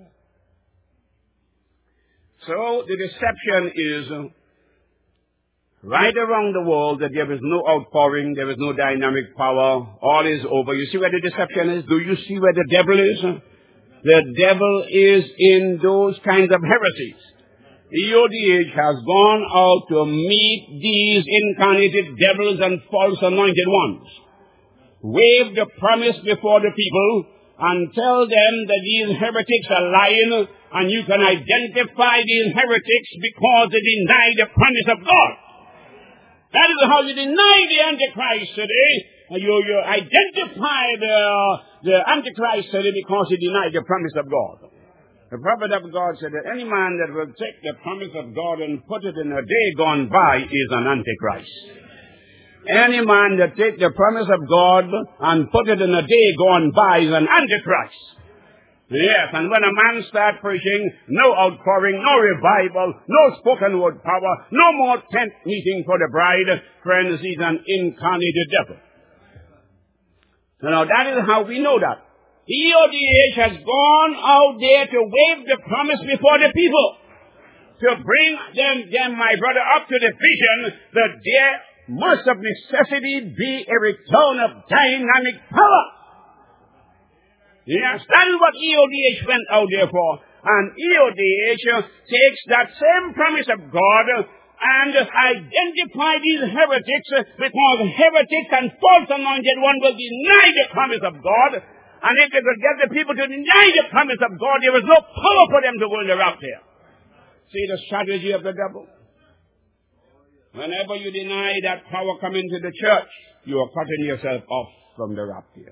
So the deception is right around the world that there is no outpouring, there is no dynamic power, all is over. You see where the deception is? Do you see where the devil is? The devil is in those kinds of heresies. EODH has gone out to meet these incarnated devils and false anointed ones. Wave the promise before the people and tell them that these heretics are lying, and you can identify these heretics because they deny the promise of God. That is how you deny the Antichrist today. You identify the Antichrist today because he denied the promise of God. The prophet of God said that any man that will take the promise of God and put it in a day gone by is an antichrist. Any man that take the promise of God and put it in a day gone by is an antichrist. Yes, and when a man starts preaching, no outpouring, no revival, no spoken word power, no more tent meeting for the bride, friends, he's an incarnated devil. So now that is how we know that. EODH has gone out there to wave the promise before the people, to bring them, my brother, up to the vision that there must of necessity be a return of dynamic power. Yes, that is what EODH went out there for. And EODH takes that same promise of God and identify these heretics, because heretics and false anointed one will deny the promise of God. And if they could get the people to deny the promise of God, there was no power for them to go in the rapture. See the strategy of the devil? Whenever you deny that power coming to the church, you are cutting yourself off from the rapture.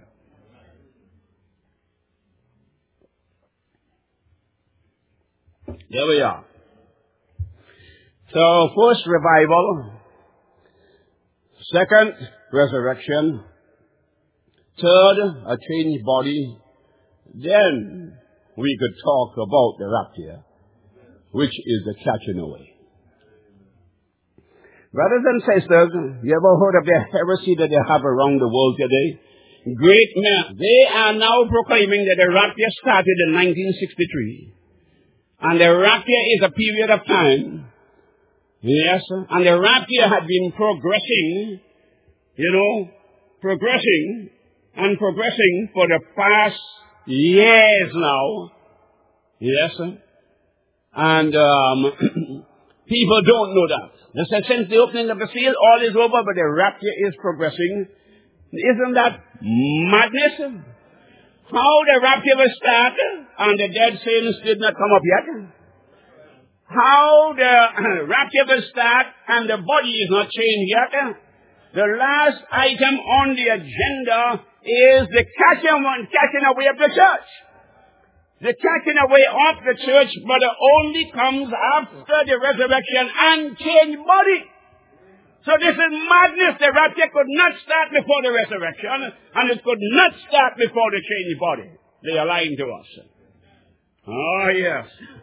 There we are. So, first revival, Second, resurrection. Third, a changed body. Then we could talk about the rapture, which is the catching away. Brothers and sisters, you ever heard of the heresy that they have around the world today? Great men, they are now proclaiming that the rapture started in 1963. And the rapture is a period of time. Yes, and the rapture had been progressing, progressing and progressing for the past years now. Yes, and people don't know that. They said since the opening of the seal, all is over, but the rapture is progressing. Isn't that madness? How the rapture will start and the dead saints did not come up yet? How the rapture will start and the body is not changed yet? The last item on the agenda is the catching away of the church. The catching away of the church, but it only comes after the resurrection and changed body. So this is madness. The rapture could not start before the resurrection, and it could not start before the changed body. They are lying to us. Oh, yes.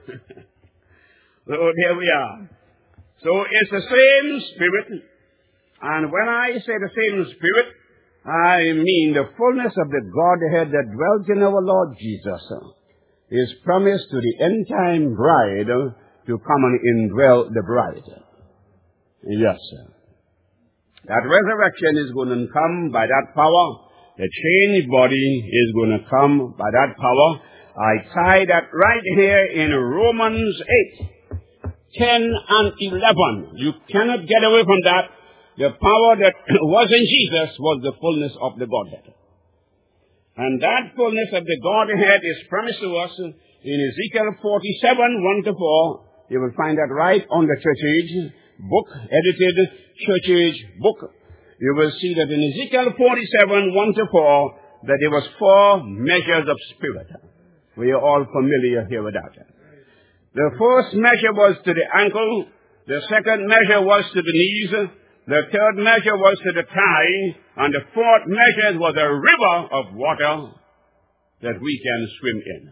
So here we are. So it's the same Spirit. And when I say the same Spirit, I mean the fullness of the Godhead that dwells in our Lord Jesus is promised to the end-time bride to come and indwell the bride. Yes, sir. That resurrection is going to come by that power. The changed body is going to come by that power. I tie that right here in Romans 8, 10 and 11. You cannot get away from that. The power that was in Jesus was the fullness of the Godhead. And that fullness of the Godhead is promised to us in Ezekiel 47, 1 to 4. You will find that right on the Church Age book, edited Church Age book. You will see that in Ezekiel 47, 1 to 4, that there was 4 measures of spirit. We are all familiar here with that. The first measure was to the ankle. The second measure was to the knees. The third measure was to the thigh. And the fourth measure was a river of water that we can swim in.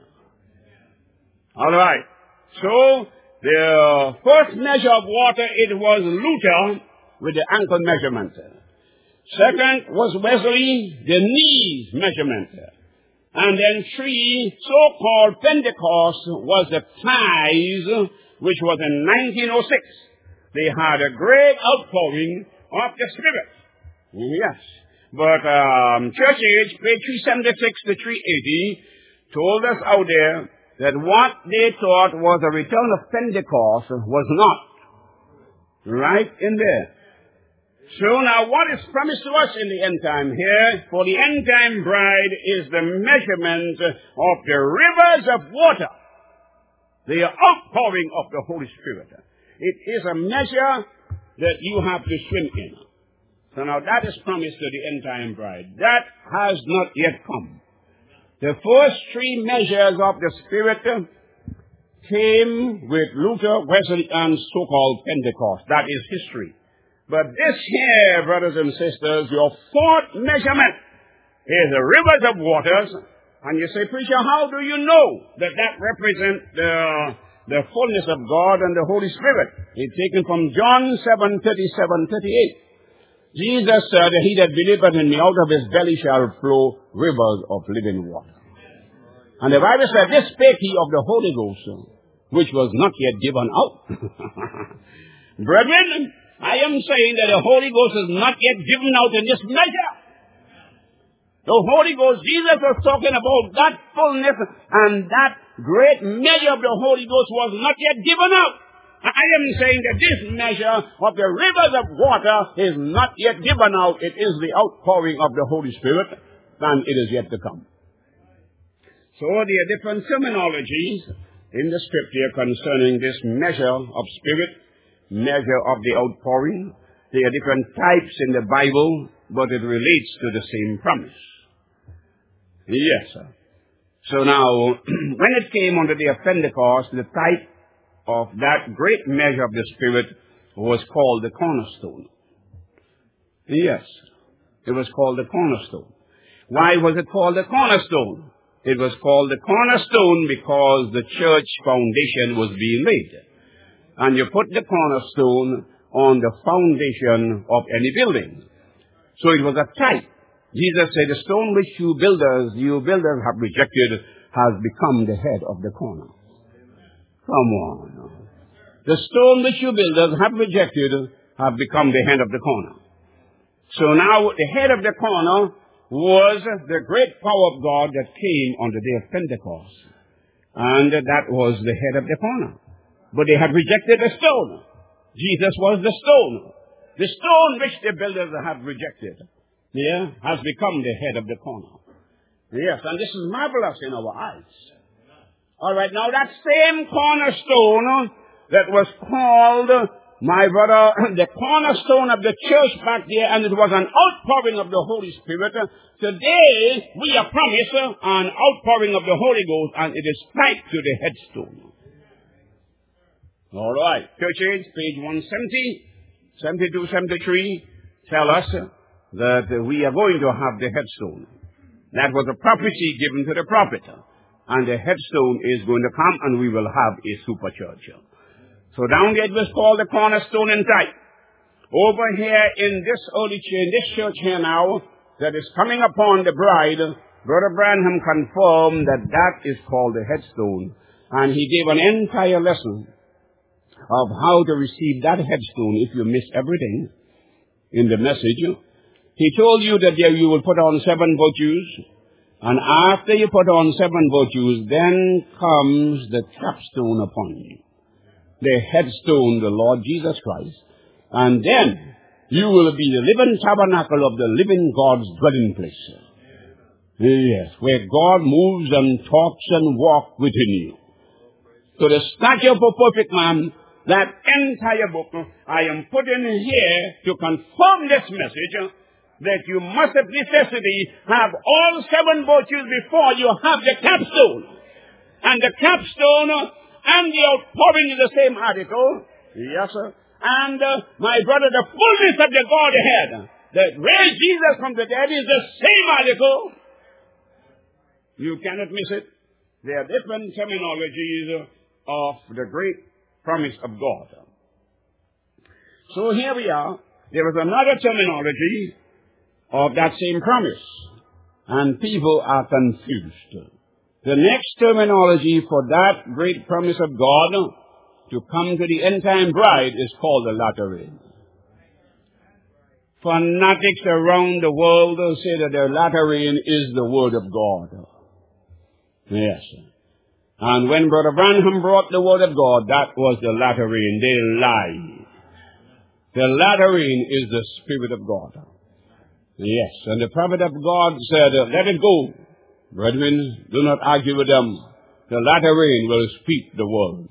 All right. So, the first measure of water, it was Luther with the ankle measurement. Second was Wesley, the knees measurement. And then 3, so-called Pentecost, was the thighs, which was in 1906. They had a great outpouring of the Spirit. Yes. But Church Age, page 376 to 380, told us out there that what they thought was a return of Pentecost was not. Right in there. So now what is promised to us in the end time here, for the end time bride, is the measurement of the rivers of water. The outpouring of the Holy Spirit. It is a measure that you have to swim in. So now that is promised to the end time bride. That has not yet come. The first 3 measures of the Spirit came with Luther, Wesley, and so-called Pentecost. That is history. But this here, brothers and sisters, your 4th measurement is the rivers of waters. And you say, preacher, how do you know that that represents the fullness of God and the Holy Spirit? It's taken from John 7:37, 38. Jesus said, he that believeth in me, out of his belly shall flow rivers of living water. And the Bible said, this spake he of the Holy Ghost, which was not yet given out. Brethren, I am saying that the Holy Ghost is not yet given out in this measure. The Holy Ghost, Jesus was talking about that fullness, and that great measure of the Holy Ghost was not yet given out. I am saying that this measure of the rivers of water is not yet given out. It is the outpouring of the Holy Spirit, and it is yet to come. So there are different terminologies in the Scripture concerning this measure of Spirit, measure of the outpouring. There are different types in the Bible, but it relates to the same promise. Yes, sir. So now, when it came on the day of Pentecost, the type of that great measure of the Spirit was called the cornerstone. Yes. It was called the cornerstone. Why was it called the cornerstone? It was called the cornerstone because the church foundation was being laid. And you put the cornerstone on the foundation of any building. So it was a type. Jesus said, the stone which you builders have rejected has become the head of the corner. Come on. The stone which you builders have rejected have become the head of the corner. So now the head of the corner was the great power of God that came on the day of Pentecost. And that was the head of the corner. But they had rejected the stone. Jesus was the stone. The stone which the builders have rejected, has become the head of the corner. Yes, and this is marvelous in our eyes. All right, now that same cornerstone that was called, my brother, the cornerstone of the church back there, and it was an outpouring of the Holy Spirit. Today, we are promised an outpouring of the Holy Ghost, and it is tied to the headstone. All right, Church Age, page 170, 72, 73, tell us that we are going to have the headstone. That was a prophecy given to the prophet. And the headstone is going to come, and we will have a super church. So down there it was called the cornerstone in type. Over here in this church here now, that is coming upon the bride, Brother Branham confirmed that is called the headstone. And he gave an entire lesson of how to receive that headstone if you miss everything in the message. He told you that you will put on 7 virtues, and after you put on 7 virtues, then comes the capstone upon you, the headstone, the Lord Jesus Christ, and then you will be the living tabernacle of the living God's dwelling place. Yes, where God moves and talks and walks within you. So the stature of a perfect man, that entire book, I am putting here to confirm this message, that you must of necessity have all 7 virtues before you have the capstone. And the capstone and the outpouring is the same article. Yes, sir. And, my brother, the fullness of the Godhead that raised Jesus from the dead is the same article. You cannot miss it. There are different terminologies of the great promise of God. So here we are. There is another terminology of that same promise. And people are confused. The next terminology for that great promise of God to come to the end-time bride is called the latter rain. Fanatics around the world say that the latter rain is the word of God. Yes. And when Brother Branham brought the word of God, that was the latter rain. They lied. The latter rain is the Spirit of God. Yes, and the prophet of God said, let it go. Brethren, do not argue with them. The latter rain will sweep the world.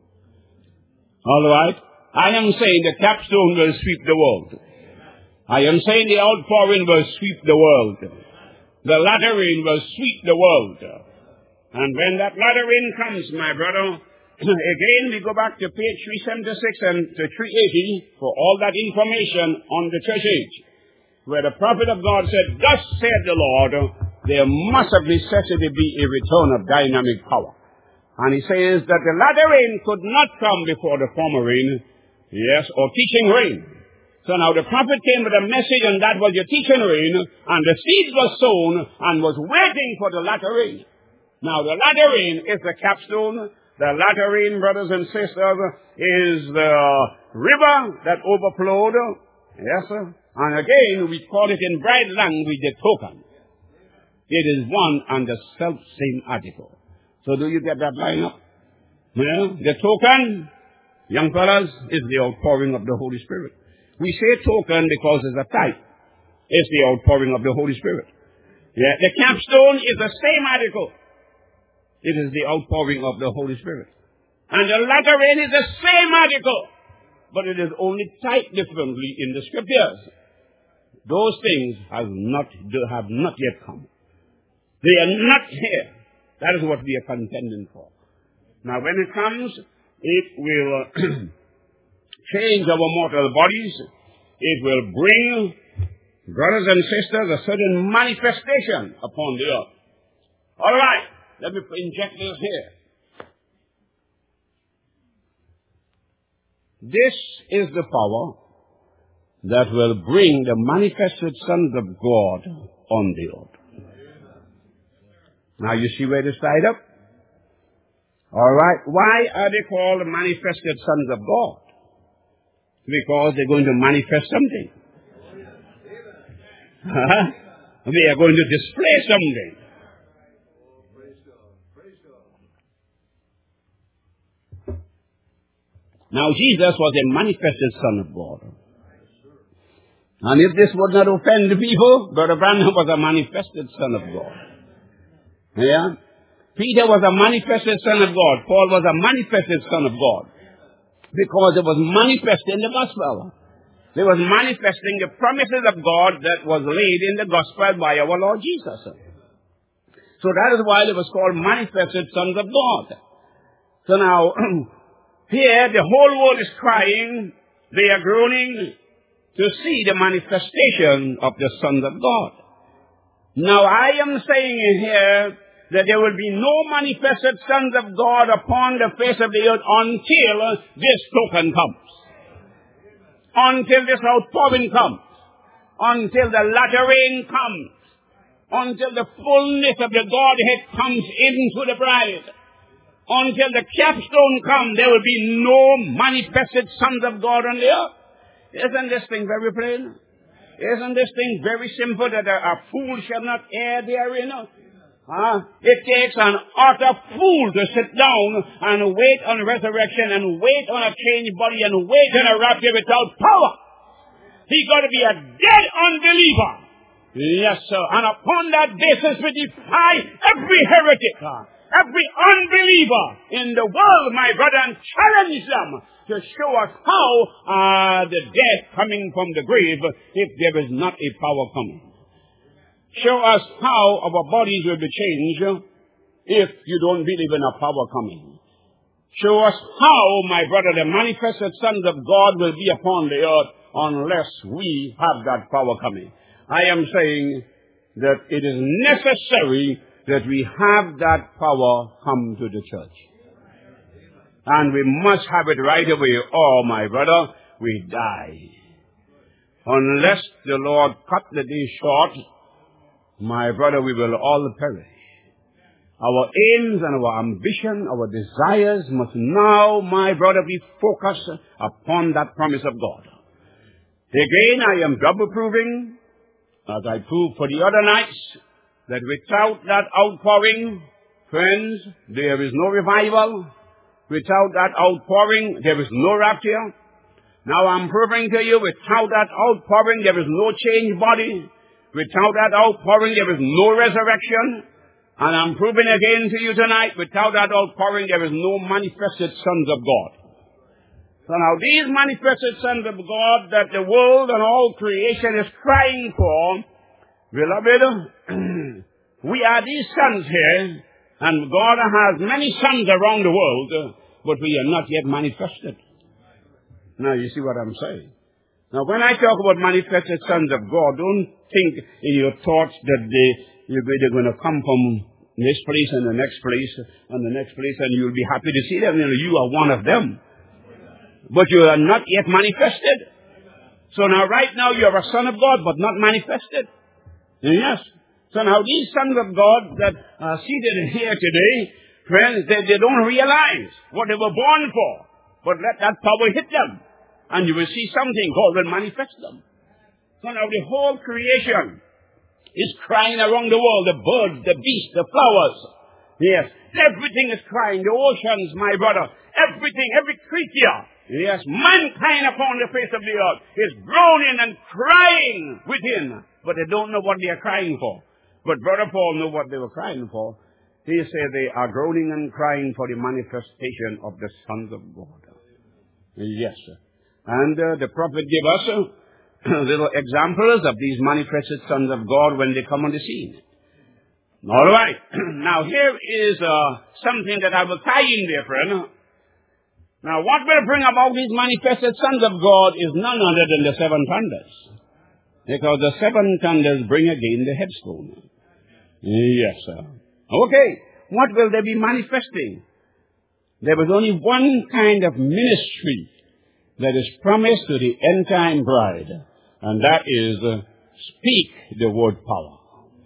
All right? I am saying the capstone will sweep the world. I am saying the outpouring will sweep the world. The latter rain will sweep the world. And when that latter rain comes, my brother, again we go back to page 376 and to 380 for all that information on the church age, where the prophet of God said, thus said the Lord, there must of necessity be a return of dynamic power. And he says that the latter rain could not come before the former rain, yes, or teaching rain. So now the prophet came with a message, and that was your teaching rain, and the seeds were sown and was waiting for the latter rain. Now the latter rain is the capstone. The latter rain, brothers and sisters, is the river that overflowed. Yes, sir. And again, we call it in bride language the token. It is one and the self-same article. So do you get that line up? Yeah? The token, young fellas, is the outpouring of the Holy Spirit. We say token because it's a type. It's the outpouring of the Holy Spirit. Yeah, the capstone is the same article. It is the outpouring of the Holy Spirit. And the latter rain is the same article, but it is only typed differently in the scriptures. Those things have not yet come. They are not here. That is what we are contending for. Now when it comes, it will change our mortal bodies. It will bring Brothers and sisters, a certain manifestation upon the earth. All right, let me inject this here. This is the power that will bring the manifested sons of God on the earth. Now you see where this tied up? All right, why are they called the manifested sons of God? Because they're going to manifest something. They are going to display something. Now Jesus was a manifested Son of God. And if this would not offend the people, Brother Branham was a manifested Son of God. Yeah? Peter was a manifested Son of God. Paul was a manifested Son of God. Because it was manifesting the gospel. They was manifesting the promises of God that was laid in the gospel by our Lord Jesus. So that is why it was called manifested sons of God. So now, here the whole world is crying, they are groaning to see the manifestation of the sons of God. Now I am saying here that there will be no manifested sons of God upon the face of the earth until this token comes. Until this outpouring comes. Until the latter rain comes. Until the fullness of the Godhead comes into the bride. Until the capstone comes, there will be no manifested sons of God on the earth. Isn't this thing very plain? Isn't this thing very simple that a fool shall not err therein? It takes an utter fool to sit down and wait on resurrection and wait on a changed body and wait on a rapture without power. He got to be a dead unbeliever. Yes, sir. And upon that basis we defy every heretic, every unbeliever in the world, my brother, and challenge them to show us how the death coming from the grave if there is not a power coming. Show us how our bodies will be changed if you don't believe in a power coming. Show us how, my brother, the manifested sons of God will be upon the earth unless we have that power coming. I am saying that it is necessary that we have that power come to the church. And we must have it right away, or, my brother, we die. Unless the Lord cut the day short, my brother, we will all perish. Our aims and our ambition, our desires must now, my brother, be focused upon that promise of God. Again, I am double proving, as I proved for the other nights, that without that outpouring, friends, there is no revival. Without that outpouring, there is no rapture. Now I'm proving to you, without that outpouring, there is no changed body. Without that outpouring, there is no resurrection. And I'm proving again to you tonight, without that outpouring, there is no manifested sons of God. So now these manifested sons of God that the world and all creation is crying for, beloved, we are these sons here, and God has many sons around the world, but we are not yet manifested. Now you see what I'm saying. Now, when I talk about manifested sons of God, don't think in your thoughts that they're going to come from this place and the next place and the next place, and you'll be happy to see them. You are one of them. But you are not yet manifested. So now, right now, you are a son of God, but not manifested. Yes. So now, these sons of God that are seated here today, friends, they don't realize what they were born for. But let that power hit them. And you will see something, God will manifest them. So now the whole creation is crying around the world. The birds, the beasts, the flowers. Yes, everything is crying. The oceans, my brother. Everything, every creature. Yes, mankind upon the face of the earth is groaning and crying within. But they don't know what they are crying for. But Brother Paul knew what they were crying for. He said they are groaning and crying for the manifestation of the sons of God. Yes, sir. And the prophet gave us little examples of these manifested sons of God when they come on the scene. All right. Now here is something that I will tie in there, friend. Now what will bring about these manifested sons of God is none other than the seven thunders. Because the seven thunders bring again the headstone. Yes, sir. Okay, what will they be manifesting? There was only one kind of ministry that is promised to the end-time bride, and that is speak the word power.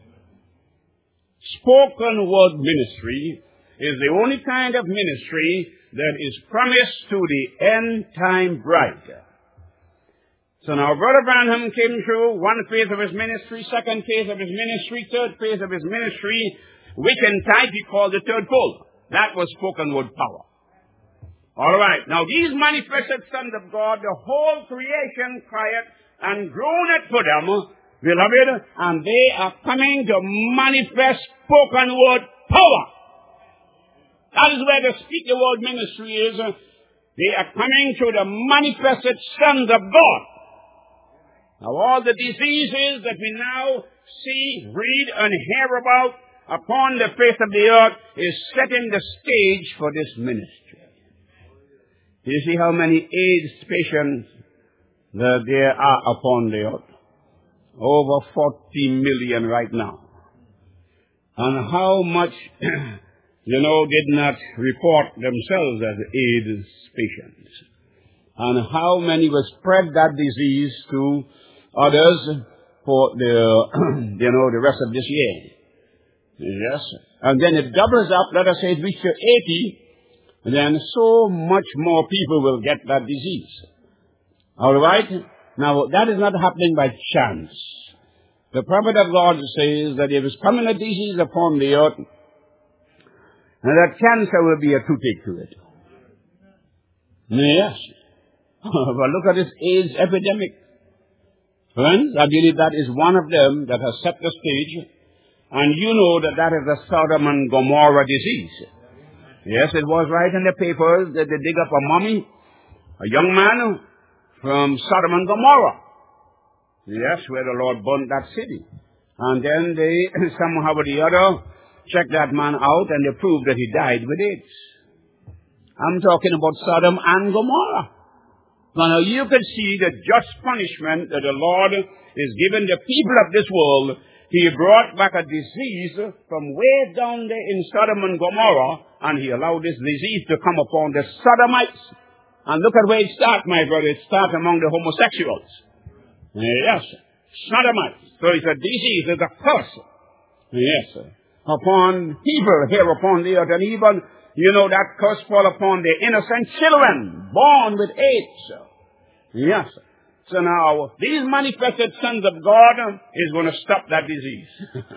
Spoken word ministry is the only kind of ministry that is promised to the end-time bride. So now Brother Branham came through one phase of his ministry, second phase of his ministry, third phase of his ministry, which in type he called the third pole. That was spoken word power. All right. Now these manifested sons of God, the whole creation crieth and groaneth for them, beloved, and they are coming to manifest spoken word power. That is where the speak the word ministry is. They are coming to the manifested sons of God. Now all the diseases that we now see, read, and hear about upon the face of the earth is setting the stage for this ministry. You see how many AIDS patients that there are upon the earth? Over 40 million right now. And how much, did not report themselves as AIDS patients. And how many will spread that disease to others for the, the rest of this year. Yes. And then it doubles up, let us say it reaches 80, then so much more people will get that disease. All right? Now, that is not happening by chance. The prophet of God says that there is coming a disease upon the earth, and that cancer will be a toothache to it. Yes. But look at this AIDS epidemic. Friends, I believe that is one of them that has set the stage, and you know that is the Sodom and Gomorrah disease. Yes, it was right in the papers that they dig up a mummy, a young man from Sodom and Gomorrah. Yes, where the Lord burnt that city. And then they, somehow or the other, checked that man out and they proved that he died with AIDS. I'm talking about Sodom and Gomorrah. Now you can see the just punishment that the Lord is giving the people of this world. He brought back a disease from way down there in Sodom and Gomorrah, and he allowed this disease to come upon the Sodomites. And look at where it starts, my brother. It starts among the homosexuals. Yes, Sodomites. So it's a disease, it's a curse. Yes, upon people here upon the earth. And even, that curse fall upon the innocent children born with AIDS. Yes. So now, these manifested sons of God is going to stop that disease.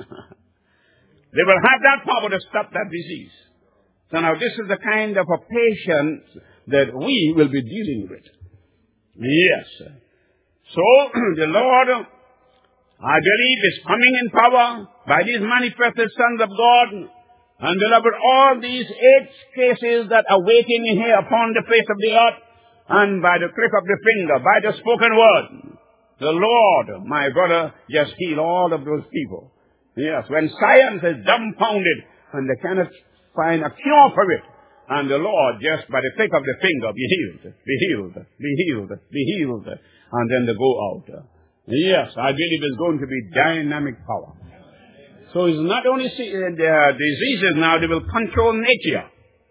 They will have that power to stop that disease. So now, this is the kind of a patient that we will be dealing with. Yes. So, the Lord, I believe, is coming in power by these manifested sons of God. And beloved, all these 8 cases that are waiting here upon the face of the earth, and by the click of the finger, by the spoken word, the Lord, my brother, just healed all of those people. Yes, when science is dumbfounded and they cannot find a cure for it, and the Lord, just by the click of the finger, be healed, be healed, be healed, be healed, and then they go out. Yes, I believe it's going to be dynamic power. So it's not only the diseases now, they will control nature.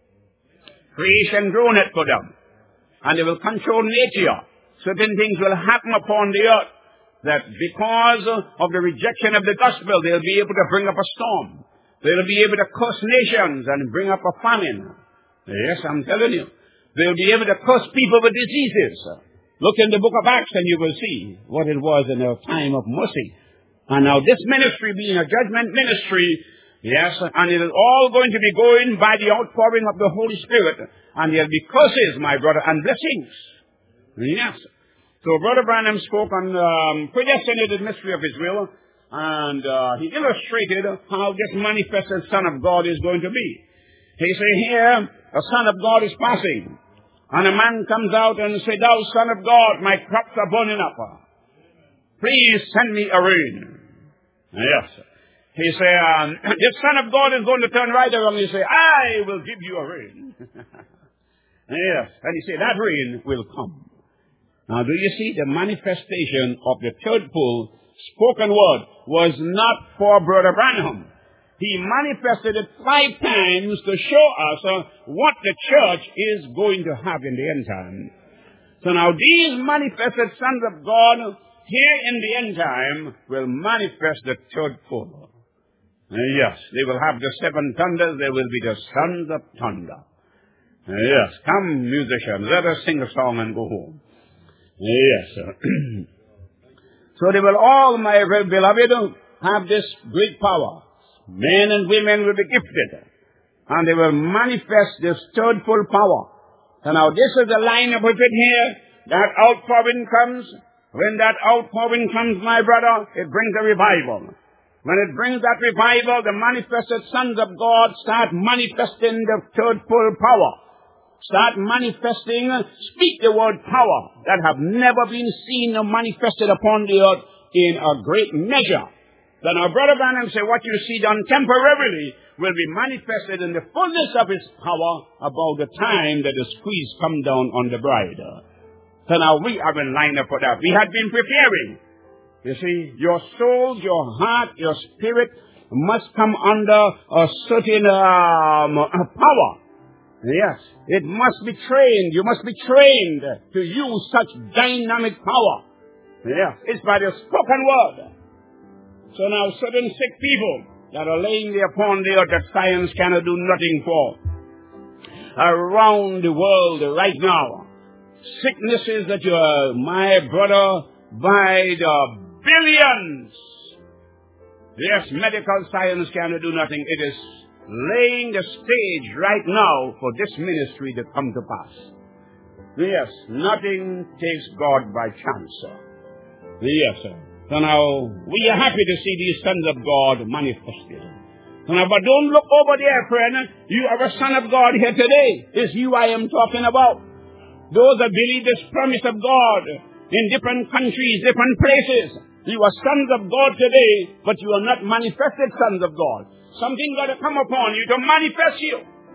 Creation groaneth for them. And they will control nature. Certain things will happen upon the earth that because of the rejection of the gospel, they'll be able to bring up a storm. They'll be able to curse nations and bring up a famine. Yes, I'm telling you. They'll be able to curse people with diseases. Look in the book of Acts and you will see what it was in a time of mercy. And now this ministry being a judgment ministry, yes, and it is all going to be going by the outpouring of the Holy Spirit. And there'll be curses, my brother, and blessings. Yes. So Brother Branham spoke on predestinated mystery of Israel, and he illustrated how this manifested Son of God is going to be. He said here, a Son of God is passing, and a man comes out and says, "Thou Son of God, my crops are burning up. Please send me a rain." Yes. He said, this Son of God is going to turn right around and say, "I will give you a rain." Yes. And he said, that rain will come. Now, do you see the manifestation of the third pull spoken word was not for Brother Branham. He manifested it 5 times to show us what the church is going to have in the end time. So now these manifested sons of God here in the end time will manifest the third full. Yes, they will have the 7 thunders. They will be the sons of thunder. Yes, come musicians, let us sing a song and go home. Yes. So they will all, my beloved, have this great power. Men and women will be gifted. And they will manifest this third full power. So now this is the line of it here. That outpouring comes. When that outpouring comes, my brother, it brings a revival. When it brings that revival, the manifested sons of God start manifesting the third full power. Start manifesting, speak the word power that have never been seen or manifested upon the earth in a great measure. Then our Brother Branham said, what you see done temporarily will be manifested in the fullness of his power about the time that the squeeze come down on the bride. So now we are in line up for that. We had been preparing. You see, your soul, your heart, your spirit must come under a certain power. Yes, it must be trained. You must be trained to use such dynamic power. Yes, it's by the spoken word. So now certain sick people that are laying there upon the earth that science cannot do nothing for. Around the world right now, sicknesses that you are, my brother, by the billions. Yes, medical science cannot do nothing. It is laying the stage right now for this ministry to come to pass. Yes, nothing takes God by chance, sir. Yes, sir. So now, we are happy to see these sons of God manifested. So now, but don't look over there, friend. You are a son of God here today. It's you I am talking about. Those that believe this promise of God in different countries, different places. You are sons of God today, but you are not manifested sons of God. Something got to come upon you to manifest you.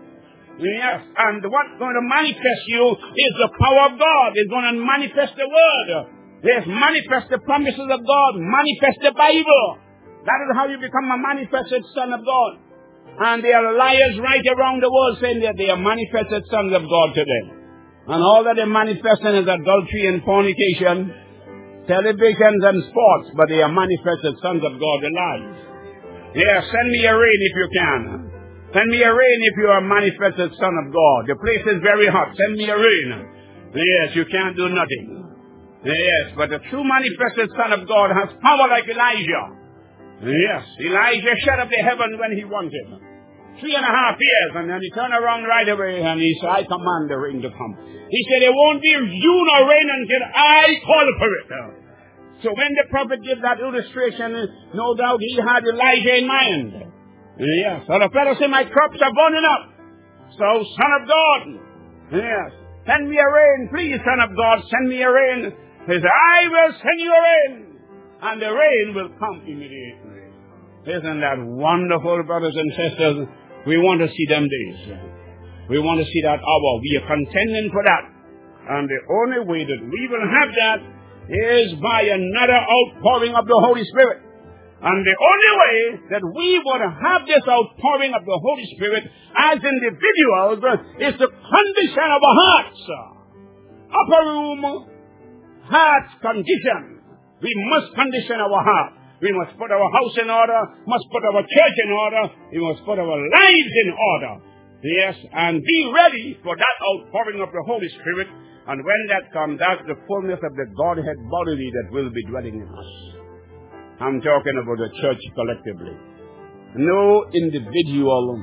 Yes, and what's going to manifest you is the power of God. It's going to manifest the word. Yes, manifest the promises of God. Manifest the Bible. That is how you become a manifested son of God. And there are liars right around the world saying that they are manifested sons of God today. And all that they're manifesting is adultery and fornication, televisions and sports, but they are manifested sons of God, the lies. Yeah, send me a rain if you can. Send me a rain if you are a manifested son of God. The place is very hot. Send me a rain. Yes, you can't do nothing. Yes, but the true manifested son of God has power like Elijah. Yes, Elijah shut up the heaven when he wanted. 3.5 years, and then he turned around right away and he said, I command the rain to come. He said, there won't be dew nor rain until I call for it. So when the prophet gave that illustration, no doubt he had Elijah in mind. Yes. So the fellow said, my crops are burning up. So, son of God, yes, send me a rain. Please, son of God, send me a rain. He said, I will send you a rain. And the rain will come immediately. Isn't that wonderful, brothers and sisters? We want to see them days. We want to see that hour. We are contending for that. And the only way that we will have that is by another outpouring of the Holy Spirit. And the only way that we would have this outpouring of the Holy Spirit as individuals is the condition of our hearts. Upper room, heart's condition. We must condition our heart. We must put our house in order, must put our church in order, we must put our lives in order. Yes, and be ready for that outpouring of the Holy Spirit. And when that comes, that's the fullness of the Godhead bodily that will be dwelling in us. I'm talking about the church collectively. No individual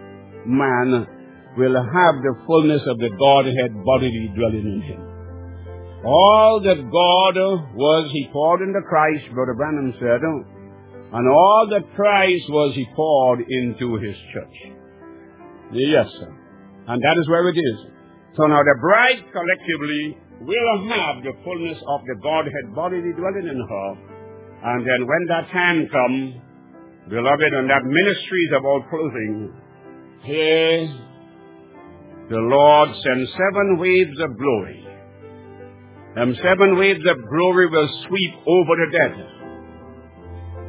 man will have the fullness of the Godhead bodily dwelling in him. All that God was, he poured into Christ, Brother Branham said, and all that Christ was, he poured into his church. Yes, sir. And that is where it is. So now the bride collectively will have the fullness of the Godhead bodily dwelling in her. And then when that time comes, beloved, and that ministry is about closing, here the Lord sends 7 waves of glory. Them 7 waves of glory will sweep over the dead.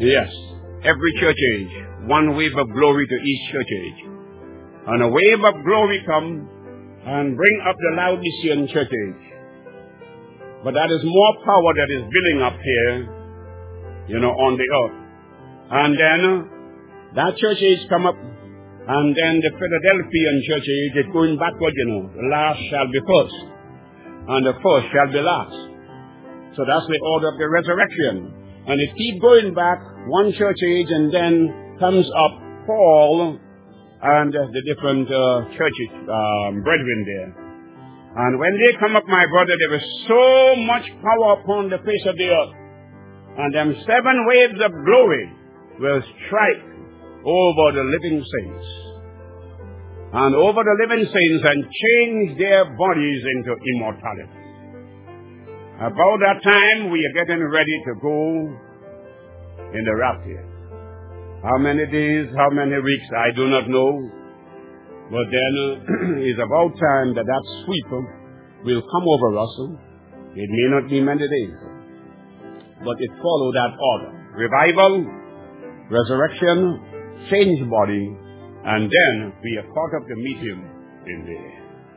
Yes, every church age, one wave of glory to each church age. And a wave of glory come and bring up the Laodicean church age. But that is more power that is building up here, on the earth. And then that church age come up, and then the Philadelphian church age is going backward, The last shall be first, and the first shall be last. So that's the order of the resurrection. And it keeps going back, one church age, and then comes up Paul and the different churches, brethren there. And when they come up, my brother, there is so much power upon the face of the earth. And them 7 waves of glory will strike over the living saints. And over the living saints and change their bodies into immortality. About that time, we are getting ready to go in the rapture. How many days, how many weeks, I do not know. But then it's about time that sweep will come over us. It may not be many days, but it follows that order. Revival, resurrection, change body, and then we are caught up to meet him in the air.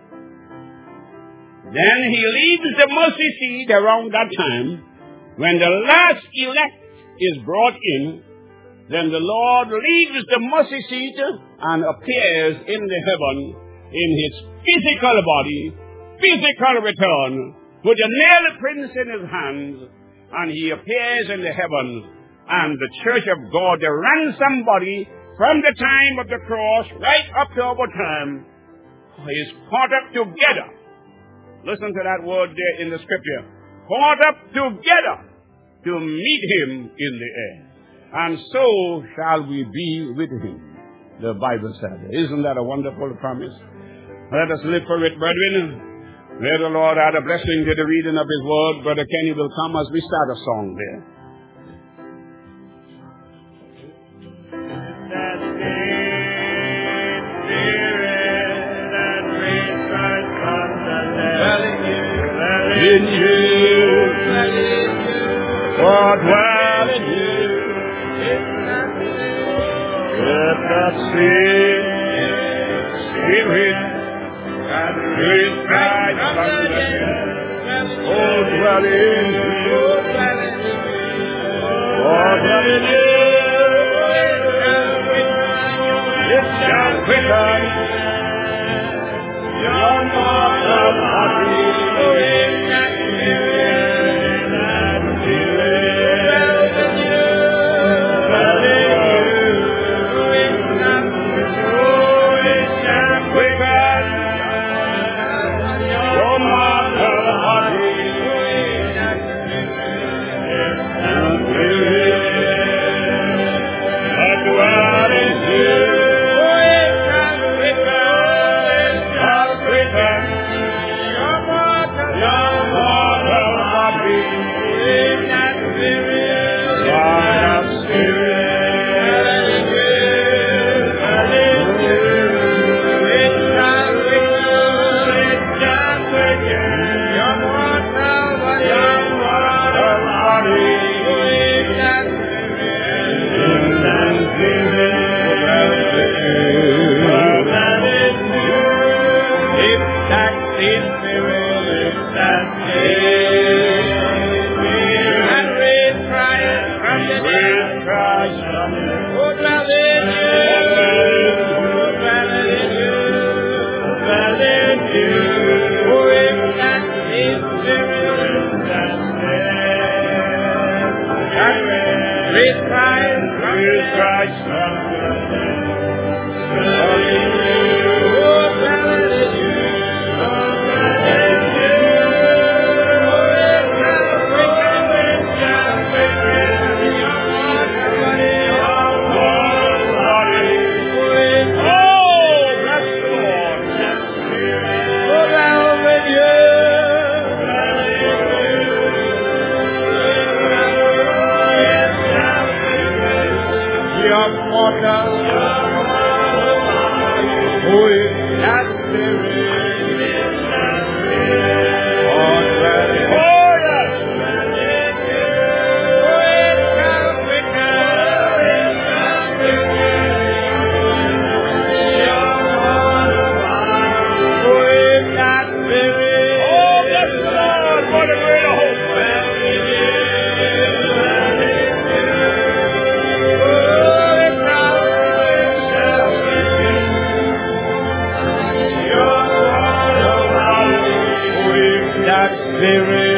Then he leaves the mercy seat around that time. When the last elect is brought in, then the Lord leaves the mercy seat and appears in the heaven in his physical body, physical return, with the nail prints in his hands, and he appears in the heavens, and the church of God, the ransomed body, from the time of the cross right up to our time, is caught up together. Listen to that word there in the scripture. Caught up together to meet him in the air. And so shall we be with him, the Bible said. Isn't that a wonderful promise? Let us live for it, brethren. May the Lord add a blessing to the reading of his word. Brother Kenny will come as we start a song there. That same Spirit that raised Christ from the dead, in you, for dwell in you. Let the same Spirit that raised Christ from the dead, oh, dwell in you, for dwell in you. It shall quicken your mortal body, that spirit that dwells in you, it shall quicken your mortal body, that dwells in you. Spirit